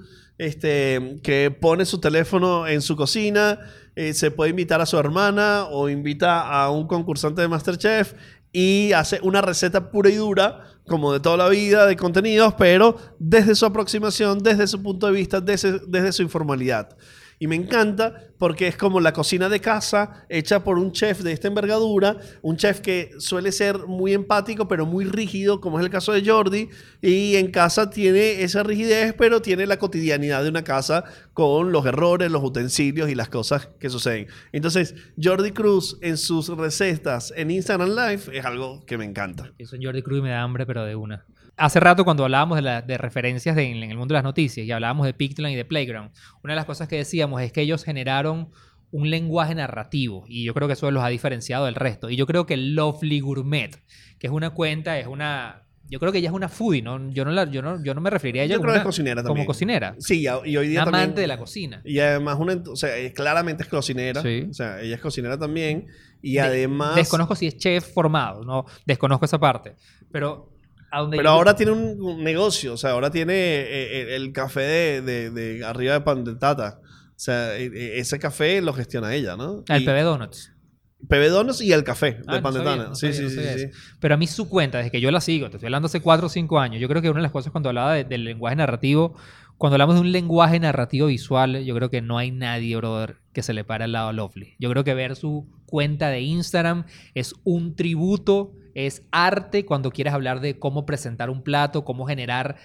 este, que pone su teléfono en su cocina, eh, se puede invitar a su hermana o invita a un concursante de MasterChef y hace una receta pura y dura, como de toda la vida, de contenidos, pero desde su aproximación, desde su punto de vista, desde, desde su informalidad. Y me encanta porque es como la cocina de casa hecha por un chef de esta envergadura, un chef que suele ser muy empático pero muy rígido, como es el caso de Jordi, y en casa tiene esa rigidez pero tiene la cotidianidad de una casa con los errores, los utensilios y las cosas que suceden. Entonces Jordi Cruz en sus recetas en Instagram Live es algo que me encanta. Eso en Jordi Cruz me da hambre pero de una. Hace rato cuando hablábamos de, la, de referencias de, en, en el mundo de las noticias y hablábamos de Pictland y de Playground, una de las cosas que decíamos es que ellos generaron un lenguaje narrativo y yo creo que eso los ha diferenciado del resto. Y yo creo que Lovely Gourmet, que es una cuenta, es una... Yo creo que ella es una foodie, ¿no? Yo no, la, yo no, yo no me referiría a ella yo como, creo una, que es cocinera también. como cocinera. Sí, y hoy día una también... amante de la cocina. Y además, una, o sea, claramente es cocinera. Sí. O sea, ella es cocinera también. Y de, además... Desconozco si es chef formado, ¿no? Desconozco esa parte. Pero... Pero ahora yo... tiene un, un negocio, o sea, ahora tiene eh, el café de, de, de arriba de Pan de Tata. O sea, eh, ese café lo gestiona ella, ¿no? El y, P B Donuts. P B Donuts y el café ah, de Pan no de Tata. No sí, sabía, sí, no sí, sí. Pero a mí su cuenta, desde que yo la sigo, te estoy hablando hace cuatro o cinco años, yo creo que una de las cosas cuando hablaba de, del lenguaje narrativo, cuando hablamos de un lenguaje narrativo visual, yo creo que no hay nadie, brother, que se le pare al lado a Lovely. Yo creo que ver su cuenta de Instagram es un tributo, es arte cuando quieres hablar de cómo presentar un plato, cómo generar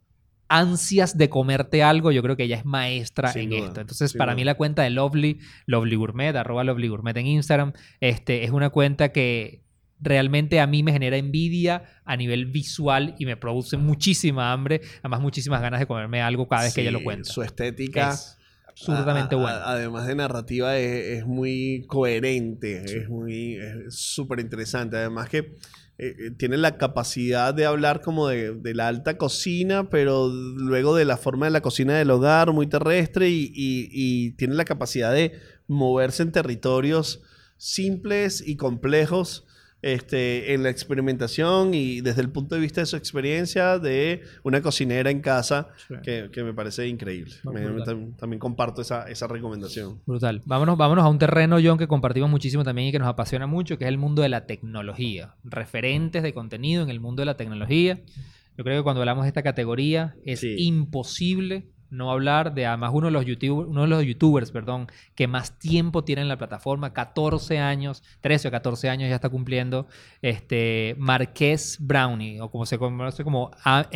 ansias de comerte algo. Yo creo que ella es maestra sin en duda, esto. Entonces, sin para duda. mí la cuenta de Lovely, Lovely Gourmet, arroba Lovely Gourmet en Instagram, este, es una cuenta que realmente a mí me genera envidia a nivel visual y me produce muchísima hambre, además muchísimas ganas de comerme algo cada vez sí, que ella lo cuenta. Su estética... Es absurdamente a, a, buena. Además de narrativa es, es muy coherente, sí. es muy súper interesante. Además que eh, tiene la capacidad de hablar como de, de la alta cocina, pero luego de la forma de la cocina del hogar, muy terrestre, y, y, y tiene la capacidad de moverse en territorios simples y complejos, Este, en la experimentación y desde el punto de vista de su experiencia de una cocinera en casa, sí. que, que me parece increíble. Me, me, también comparto esa, esa recomendación. Brutal. Vámonos, vámonos a un terreno, John, que compartimos muchísimo también y que nos apasiona mucho, que es el mundo de la tecnología. Referentes de contenido en el mundo de la tecnología. Yo creo que cuando hablamos de esta categoría es sí. imposible no hablar de además uno de los youtubers, uno de los youtubers, perdón, que más tiempo tiene en la plataforma, catorce años, trece o catorce años ya está cumpliendo, este Marques Brownlee, o como se conoce como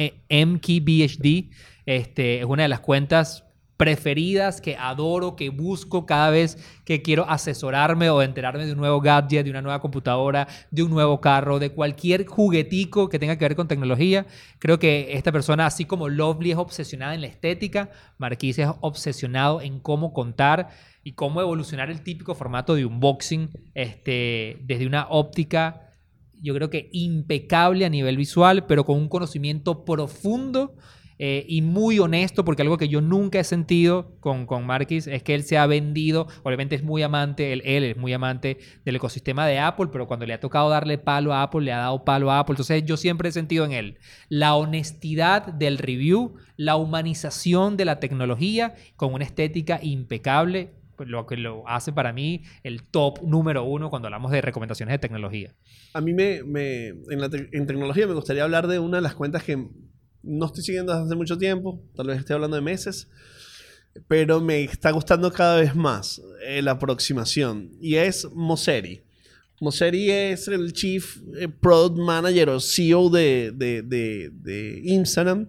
M K B H D, este, es una de las cuentas preferidas que adoro, que busco cada vez que quiero asesorarme o enterarme de un nuevo gadget, de una nueva computadora, de un nuevo carro, de cualquier juguetico que tenga que ver con tecnología. Creo que esta persona, así como Lovely es obsesionada en la estética, Marquis es obsesionado en cómo contar y cómo evolucionar el típico formato de unboxing este, desde una óptica, yo creo que impecable a nivel visual, pero con un conocimiento profundo Eh, y muy honesto, porque algo que yo nunca he sentido con, con Marquis es que él se ha vendido, obviamente es muy amante, él, él es muy amante del ecosistema de Apple, pero cuando le ha tocado darle palo a Apple, le ha dado palo a Apple. Entonces yo siempre he sentido en él la honestidad del review, la humanización de la tecnología con una estética impecable, lo que lo hace para mí el top número uno cuando hablamos de recomendaciones de tecnología. A mí me, me en, la te en tecnología me gustaría hablar de una de las cuentas que no estoy siguiendo desde hace mucho tiempo, tal vez esté hablando de meses, pero me está gustando cada vez más eh, la aproximación, y es Mosseri. Mosseri es el Chief Product Manager o C E O de, de, de, de Instagram,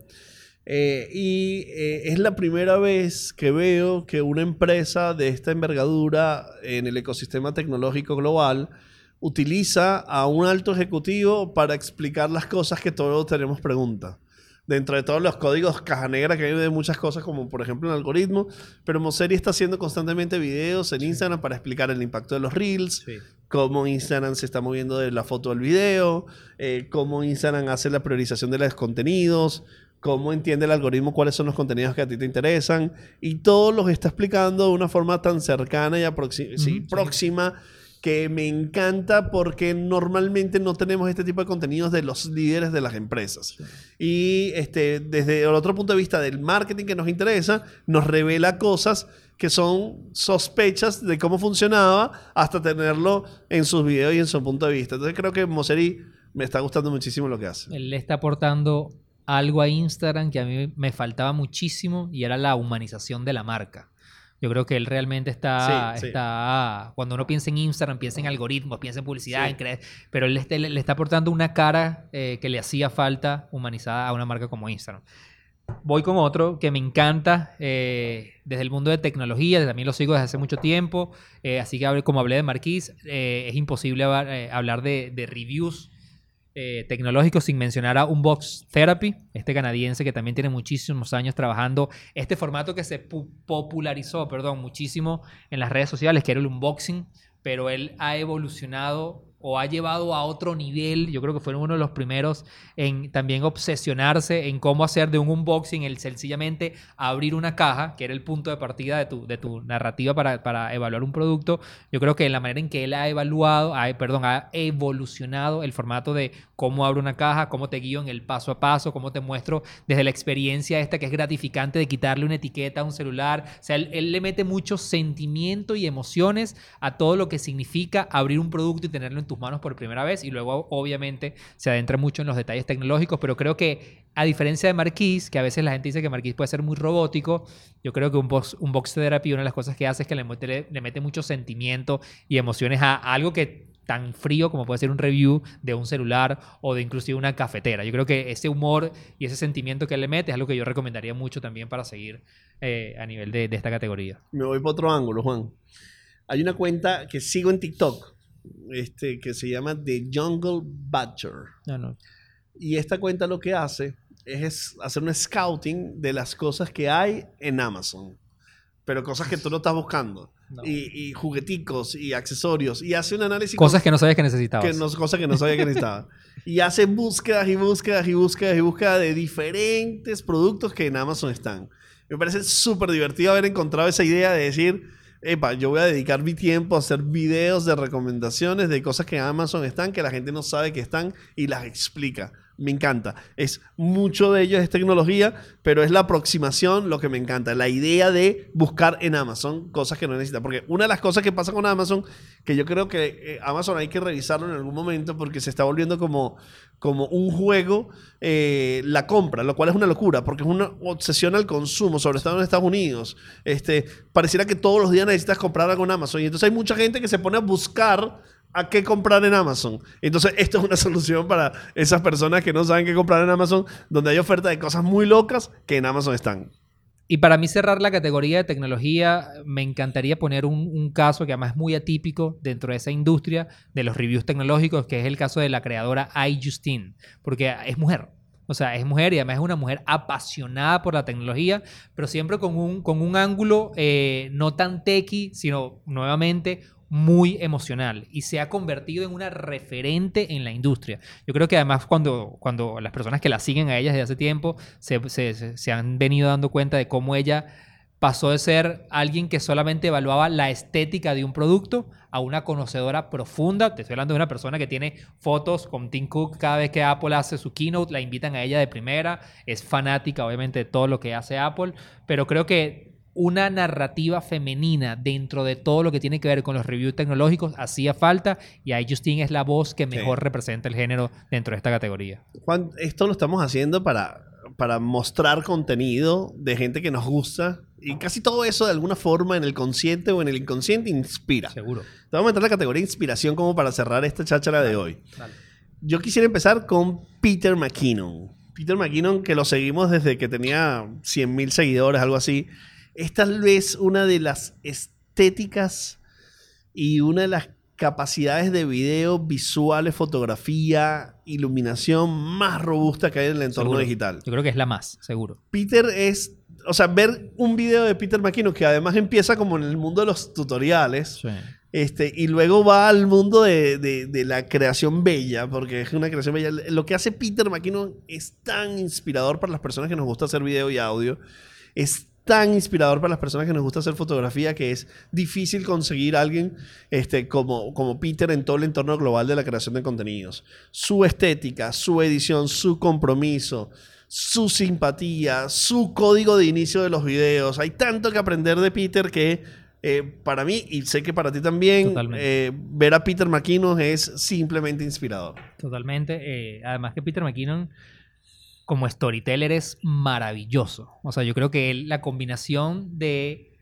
eh, y eh, es la primera vez que veo que una empresa de esta envergadura en el ecosistema tecnológico global utiliza a un alto ejecutivo para explicar las cosas que todos tenemos preguntas. Dentro de todos los códigos caja negra que hay de muchas cosas, como por ejemplo el algoritmo, pero Mosseri está haciendo constantemente videos en Instagram para explicar el impacto de los Reels, sí. Cómo Instagram se está moviendo de la foto al video, eh, cómo Instagram hace la priorización de los contenidos, cómo entiende el algoritmo cuáles son los contenidos que a ti te interesan, y todo los está explicando de una forma tan cercana y uh-huh, sí, próxima, que me encanta, porque normalmente no tenemos este tipo de contenidos de los líderes de las empresas. Sí. Y este, desde el otro punto de vista del marketing que nos interesa, nos revela cosas que son sospechas de cómo funcionaba hasta tenerlo en sus videos y en su punto de vista. Entonces creo que Mosseri me está gustando muchísimo lo que hace. Él le está aportando algo a Instagram que a mí me faltaba muchísimo, y era la humanización de la marca. Yo creo que él realmente está, sí, está sí. Cuando uno piensa en Instagram, piensa en algoritmos, piensa en publicidad, sí. en creer, pero él le, le está aportando una cara eh, que le hacía falta humanizada a una marca como Instagram. Voy con otro que me encanta eh, desde el mundo de tecnología, también lo sigo desde hace mucho tiempo, eh, así que como hablé de Marquis, eh, es imposible hablar, eh, hablar de, de reviews Eh, tecnológicos sin mencionar a Unbox Therapy, este canadiense que también tiene muchísimos años trabajando este formato que se popularizó, perdón, muchísimo en las redes sociales, que era el unboxing, pero él ha evolucionado o ha llevado a otro nivel. Yo creo que fue uno de los primeros en también obsesionarse en cómo hacer de un unboxing el sencillamente abrir una caja, que era el punto de partida de tu, de tu narrativa para, para evaluar un producto. Yo creo que la manera en que él ha evaluado, ha, perdón, ha evolucionado el formato de cómo abro una caja, cómo te guío en el paso a paso, cómo te muestro desde la experiencia esta que es gratificante de quitarle una etiqueta a un celular. O sea, él, él le mete mucho sentimiento y emociones a todo lo que significa abrir un producto y tenerlo en tus manos por primera vez, y luego obviamente se adentra mucho en los detalles tecnológicos, pero creo que a diferencia de Marquis, que a veces la gente dice que Marquis puede ser muy robótico, yo creo que un box, un box therapy, una de las cosas que hace es que le mete, le, le mete mucho sentimiento y emociones a, a algo que tan frío como puede ser un review de un celular o de inclusive una cafetera. Yo creo que ese humor y ese sentimiento que él le mete es algo que yo recomendaría mucho también para seguir eh, a nivel de, de esta categoría. Me voy para otro ángulo, Juan. Hay una cuenta que sigo en TikTok este, que se llama The Jungle Badger. No, no. Y esta cuenta lo que hace es hacer un scouting de las cosas que hay en Amazon, pero cosas que tú no estás buscando. No. Y, y jugueticos y accesorios, y hace un análisis cosas con, que no sabías que necesitabas que no, cosas que no sabía que necesitaba y hace búsquedas y búsquedas y búsquedas y búsquedas de diferentes productos que en Amazon están. Me parece súper divertido haber encontrado esa idea de decir, epa, yo voy a dedicar mi tiempo a hacer videos de recomendaciones de cosas que en Amazon están, que la gente no sabe que están, y las explica. me encanta. Es mucho de ello es tecnología, pero es la aproximación lo que me encanta. La idea de buscar en Amazon cosas que no necesita. Porque una de las cosas que pasa con Amazon, que yo creo que eh, Amazon hay que revisarlo en algún momento porque se está volviendo como, como un juego eh, la compra, lo cual es una locura porque es una obsesión al consumo, sobre todo en Estados Unidos. Este, pareciera que todos los días necesitas comprar algo en Amazon y entonces hay mucha gente que se pone a buscar a qué comprar en Amazon. Entonces, esto es una solución para esas personas que no saben qué comprar en Amazon, donde hay oferta de cosas muy locas que en Amazon están. Y para mí cerrar la categoría de tecnología, me encantaría poner un, un caso que además es muy atípico dentro de esa industria de los reviews tecnológicos, que es el caso de la creadora iJustine, porque es mujer. O sea, es mujer y además es una mujer apasionada por la tecnología, pero siempre con un, con un ángulo eh, no tan techy, sino nuevamente muy emocional y se ha convertido en una referente en la industria. Yo creo que además cuando, cuando las personas que la siguen a ella desde hace tiempo se, se, se han venido dando cuenta de cómo ella pasó de ser alguien que solamente evaluaba la estética de un producto a una conocedora profunda. Te estoy hablando de una persona que tiene fotos con Tim Cook cada vez que Apple hace su keynote, la invitan a ella de primera, es fanática obviamente de todo lo que hace Apple, pero creo que una narrativa femenina dentro de todo lo que tiene que ver con los reviews tecnológicos hacía falta y iJustine es la voz que mejor sí. representa el género dentro de esta categoría. Juan, esto lo estamos haciendo para, para mostrar contenido de gente que nos gusta y casi todo eso de alguna forma en el consciente o en el inconsciente inspira. Seguro. Te vamos a meter la categoría inspiración como para cerrar esta cháchara dale, de hoy. Dale. Yo quisiera empezar con Peter McKinnon. Peter McKinnon, que lo seguimos desde que tenía cien mil seguidores, algo así. Es tal vez una de las estéticas y una de las capacidades de video, visuales, fotografía, iluminación más robusta que hay en el entorno seguro. digital. Yo creo que es la más, seguro. Peter es, o sea, ver un video de Peter McKinnon que además empieza como en el mundo de los tutoriales, sí. este, y luego va al mundo de, de, de la creación bella, porque es una creación bella. Lo que hace Peter McKinnon es tan inspirador para las personas que nos gusta hacer video y audio. Es tan inspirador para las personas que nos gusta hacer fotografía que es difícil conseguir a alguien este, como, como Peter en todo el entorno global de la creación de contenidos. Su estética, su edición, su compromiso, su simpatía, su código de inicio de los videos. Hay tanto que aprender de Peter que eh, para mí, y sé que para ti también, eh, ver a Peter McKinnon es simplemente inspirador. Totalmente. Eh, además que Peter McKinnon como storyteller es maravilloso. O sea, yo creo que él, la combinación de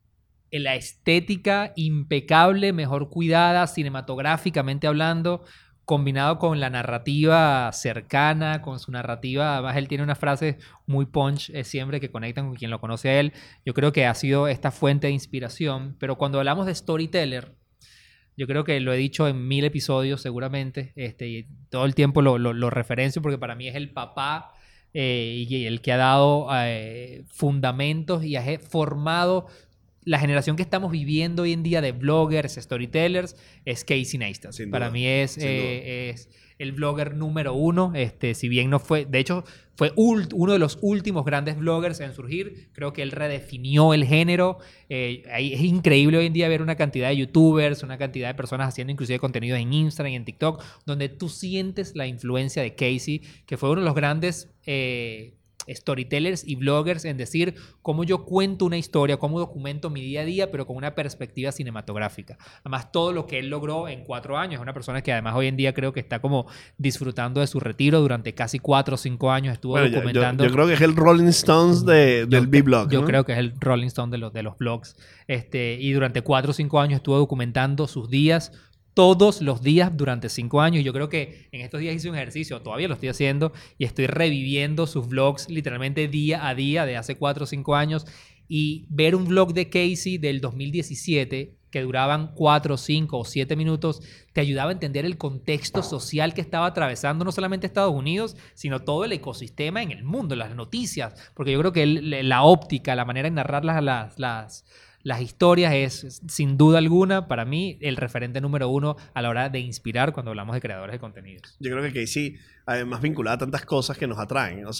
la estética impecable, mejor cuidada, cinematográficamente hablando, combinado con la narrativa cercana, con su narrativa, además él tiene unas frases muy punch eh, siempre que conectan con quien lo conoce a él. Yo creo que ha sido esta fuente de inspiración, pero cuando hablamos de storyteller, yo creo que lo he dicho en mil episodios seguramente, este, y todo el tiempo lo, lo, lo referencio porque para mí es el papá eh, y el que ha dado eh, fundamentos y ha formado la generación que estamos viviendo hoy en día de bloggers, storytellers, es Casey Neistat. Sin para duda, mí es, eh, es el blogger número uno, este, si bien no fue, de hecho, fue ult, uno de los últimos grandes bloggers en surgir. Creo que él redefinió el género. Eh, es increíble hoy en día ver una cantidad de youtubers, una cantidad de personas haciendo inclusive contenido en Instagram y en TikTok, donde tú sientes la influencia de Casey, que fue uno de los grandes eh, storytellers y bloggers en decir cómo yo cuento una historia, cómo documento mi día a día, pero con una perspectiva cinematográfica. Además, todo lo que él logró en cuatro años. Es una persona que además hoy en día creo que está como disfrutando de su retiro. Durante casi cuatro o cinco años estuvo bueno, documentando. Yo, yo, yo creo que es el Rolling Stones de, del B-Blog. Yo ¿no? creo que es el Rolling Stone de los, de los blogs. Este, y durante cuatro o cinco años estuvo documentando sus días todos los días durante cinco años. Yo creo que en estos días hice un ejercicio, todavía lo estoy haciendo, y estoy reviviendo sus vlogs literalmente día a día de hace cuatro o cinco años. Y ver un vlog de Casey del dos mil diecisiete, que duraban cuatro, cinco o siete minutos, te ayudaba a entender el contexto social que estaba atravesando no solamente Estados Unidos, sino todo el ecosistema en el mundo, las noticias. Porque yo creo que el, la óptica, la manera de narrar las... las, las Las historias es, sin duda alguna, para mí, el referente número uno a la hora de inspirar cuando hablamos de creadores de contenidos. Yo creo que Casey, además, vinculada a tantas cosas que nos atraen. O sea,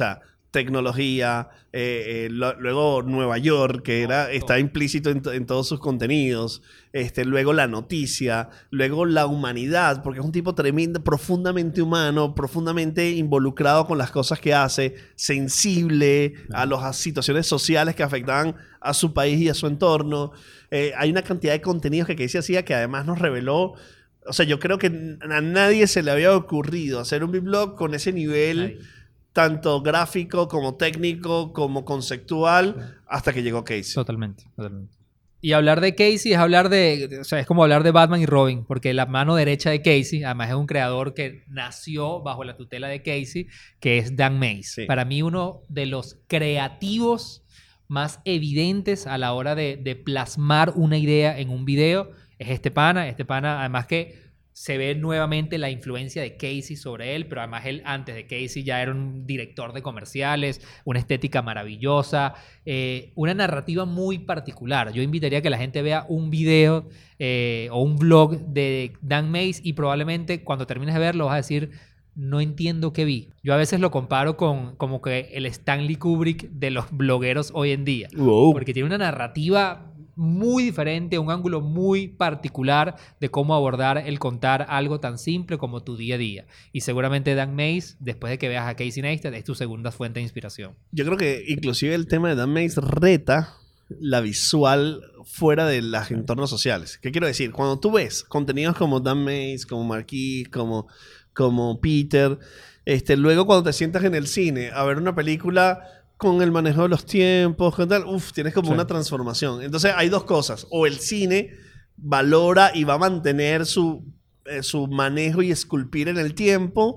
tecnología, eh, eh, lo, luego Nueva York, que era, está implícito en, en todos sus contenidos, este, luego la noticia, luego la humanidad, porque es un tipo tremendo, profundamente humano, profundamente involucrado con las cosas que hace, sensible a las situaciones sociales que afectaban a su país y a su entorno. Eh, hay una cantidad de contenidos que Casey hacía que además nos reveló. O sea, yo creo que a nadie se le había ocurrido hacer un blog con ese nivel, nadie, tanto gráfico como técnico, como conceptual, sí, hasta que llegó Casey. Totalmente, totalmente. Y hablar de Casey es hablar de, o sea, es como hablar de Batman y Robin, porque la mano derecha de Casey, además es un creador que nació bajo la tutela de Casey, que es Dan Mays. Sí. Para mí uno de los creativos más evidentes a la hora de, de plasmar una idea en un video es este pana. Este pana, además que se ve nuevamente la influencia de Casey sobre él, pero además él antes de Casey ya era un director de comerciales, una estética maravillosa, eh, una narrativa muy particular. Yo invitaría a que la gente vea un video eh, o un vlog de Dan Mays y probablemente cuando termines de verlo vas a decir, no entiendo qué vi. Yo a veces lo comparo con como que el Stanley Kubrick de los blogueros hoy en día, wow, porque tiene una narrativa muy diferente, un ángulo muy particular de cómo abordar el contar algo tan simple como tu día a día. Y seguramente Dan Mays, después de que veas a Casey Neistat, es tu segunda fuente de inspiración. Yo creo que inclusive el tema de Dan Mays reta la visual fuera de los entornos sociales. ¿Qué quiero decir? Cuando tú ves contenidos como Dan Mays, como Marquis, como, como Peter, este, luego cuando te sientas en el cine a ver una película con el manejo de los tiempos, con tal, uf, tienes como sí. una transformación. Entonces hay dos cosas. O el cine valora y va a mantener su, eh, su manejo y esculpir en el tiempo,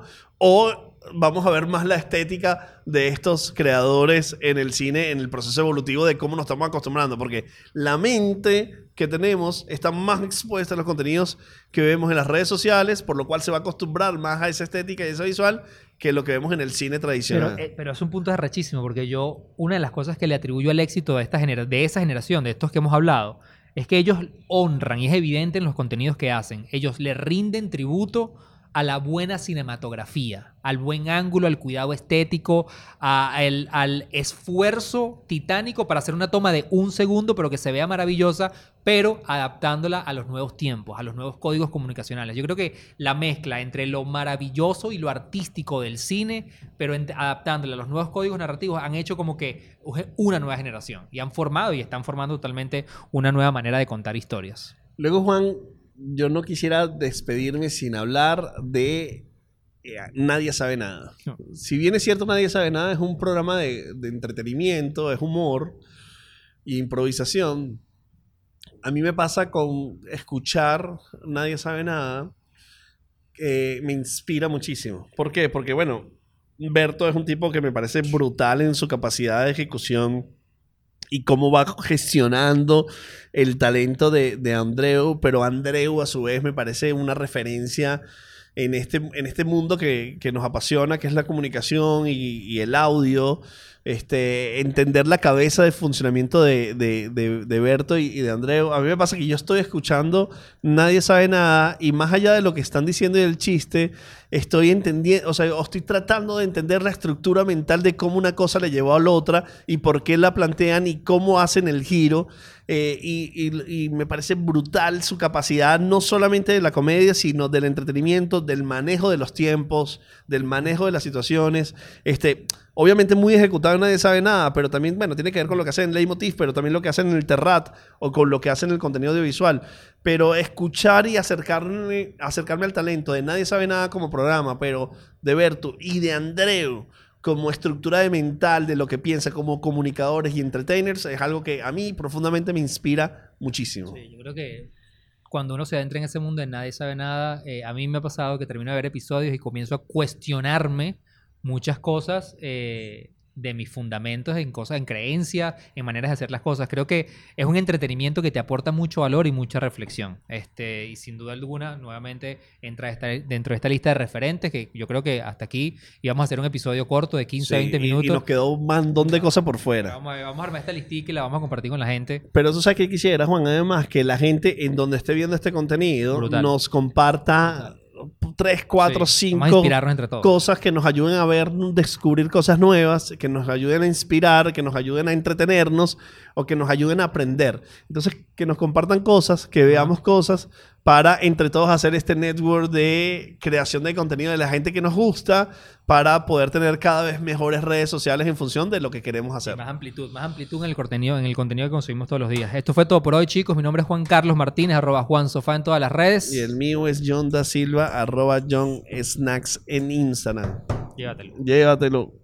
o vamos a ver más la estética de estos creadores en el cine, en el proceso evolutivo de cómo nos estamos acostumbrando. Porque la mente que tenemos está más expuesta a los contenidos que vemos en las redes sociales, por lo cual se va a acostumbrar más a esa estética y a esa visual que lo que vemos en el cine tradicional. Pero, eh, pero es un punto arrechísimo, porque yo, una de las cosas que le atribuyo al éxito de, esta genera- de esa generación, de estos que hemos hablado, es que ellos honran, y es evidente en los contenidos que hacen, ellos le rinden tributo a la buena cinematografía, al buen ángulo, al cuidado estético, a el, al esfuerzo titánico para hacer una toma de un segundo, pero que se vea maravillosa, pero adaptándola a los nuevos tiempos, a los nuevos códigos comunicacionales. Yo creo que la mezcla entre lo maravilloso y lo artístico del cine, pero en, adaptándola a los nuevos códigos narrativos, han hecho como que una nueva generación. Y han formado y están formando totalmente una nueva manera de contar historias. Luego, Juan, yo no quisiera despedirme sin hablar de eh, Nadie Sabe Nada. No. Si bien es cierto, Nadie Sabe Nada es un programa de, de entretenimiento, es humor e improvisación. A mí me pasa con escuchar Nadie Sabe Nada, que me inspira muchísimo. ¿Por qué? Porque, bueno, Berto es un tipo que me parece brutal en su capacidad de ejecución y cómo va gestionando el talento de, de Andreu, pero Andreu a su vez me parece una referencia en este, en este mundo que, que nos apasiona, que es la comunicación y, y el audio. Este, entender la cabeza de funcionamiento de, de, de, de Berto y, y de Andreu. A mí me pasa que yo estoy escuchando Nadie Sabe Nada y más allá de lo que están diciendo y del chiste, estoy entendiendo, o sea, estoy tratando de entender la estructura mental de cómo una cosa le llevó a la otra y por qué la plantean y cómo hacen el giro. Eh, y, y, y me parece brutal su capacidad, no solamente de la comedia, sino del entretenimiento, del manejo de los tiempos, del manejo de las situaciones. Este, obviamente muy ejecutado, Nadie Sabe Nada, pero también, bueno, tiene que ver con lo que hacen en Leitmotiv, pero también lo que hacen en el Terrat o con lo que hacen en el contenido audiovisual. Pero escuchar y acercarme, acercarme al talento de Nadie Sabe Nada como programa, pero de Berto y de Andreu como estructura de mental de lo que piensa como comunicadores y entertainers, es algo que a mí profundamente me inspira muchísimo. Sí, yo creo que cuando uno se adentra en ese mundo de Nadie Sabe Nada, eh, a mí me ha pasado que termino de ver episodios y comienzo a cuestionarme muchas cosas eh, de mis fundamentos en cosas, en creencias, en maneras de hacer las cosas. Creo que es un entretenimiento que te aporta mucho valor y mucha reflexión. Este, y sin duda alguna, nuevamente entra esta, dentro de esta lista de referentes, que yo creo que hasta aquí íbamos a hacer un episodio corto de quince a veinte minutos. Y nos quedó un montón de cosas por fuera. Vamos a, vamos a armar esta listica y la vamos a compartir con la gente. Pero tú sabes que quisiera, Juan, además, que la gente en donde esté viendo este contenido Brutal. nos comparta... Brutal. tres, cuatro, Sí, vamos a cinco inspirarnos entre todos. cosas que nos ayuden a ver, descubrir cosas nuevas, que nos ayuden a inspirar, que nos ayuden a entretenernos o que nos ayuden a aprender. Entonces, que nos compartan cosas, que veamos cosas para entre todos hacer este network de creación de contenido de la gente que nos gusta para poder tener cada vez mejores redes sociales en función de lo que queremos hacer. Sí, más amplitud, más amplitud en el contenido, en el contenido que consumimos todos los días. Esto fue todo por hoy, chicos. Mi nombre es Juan Carlos Martínez, arroba Juan Sofá en todas las redes. Y el mío es John da Silva, arroba John Snacks en Instagram. Llévatelo. Llévatelo.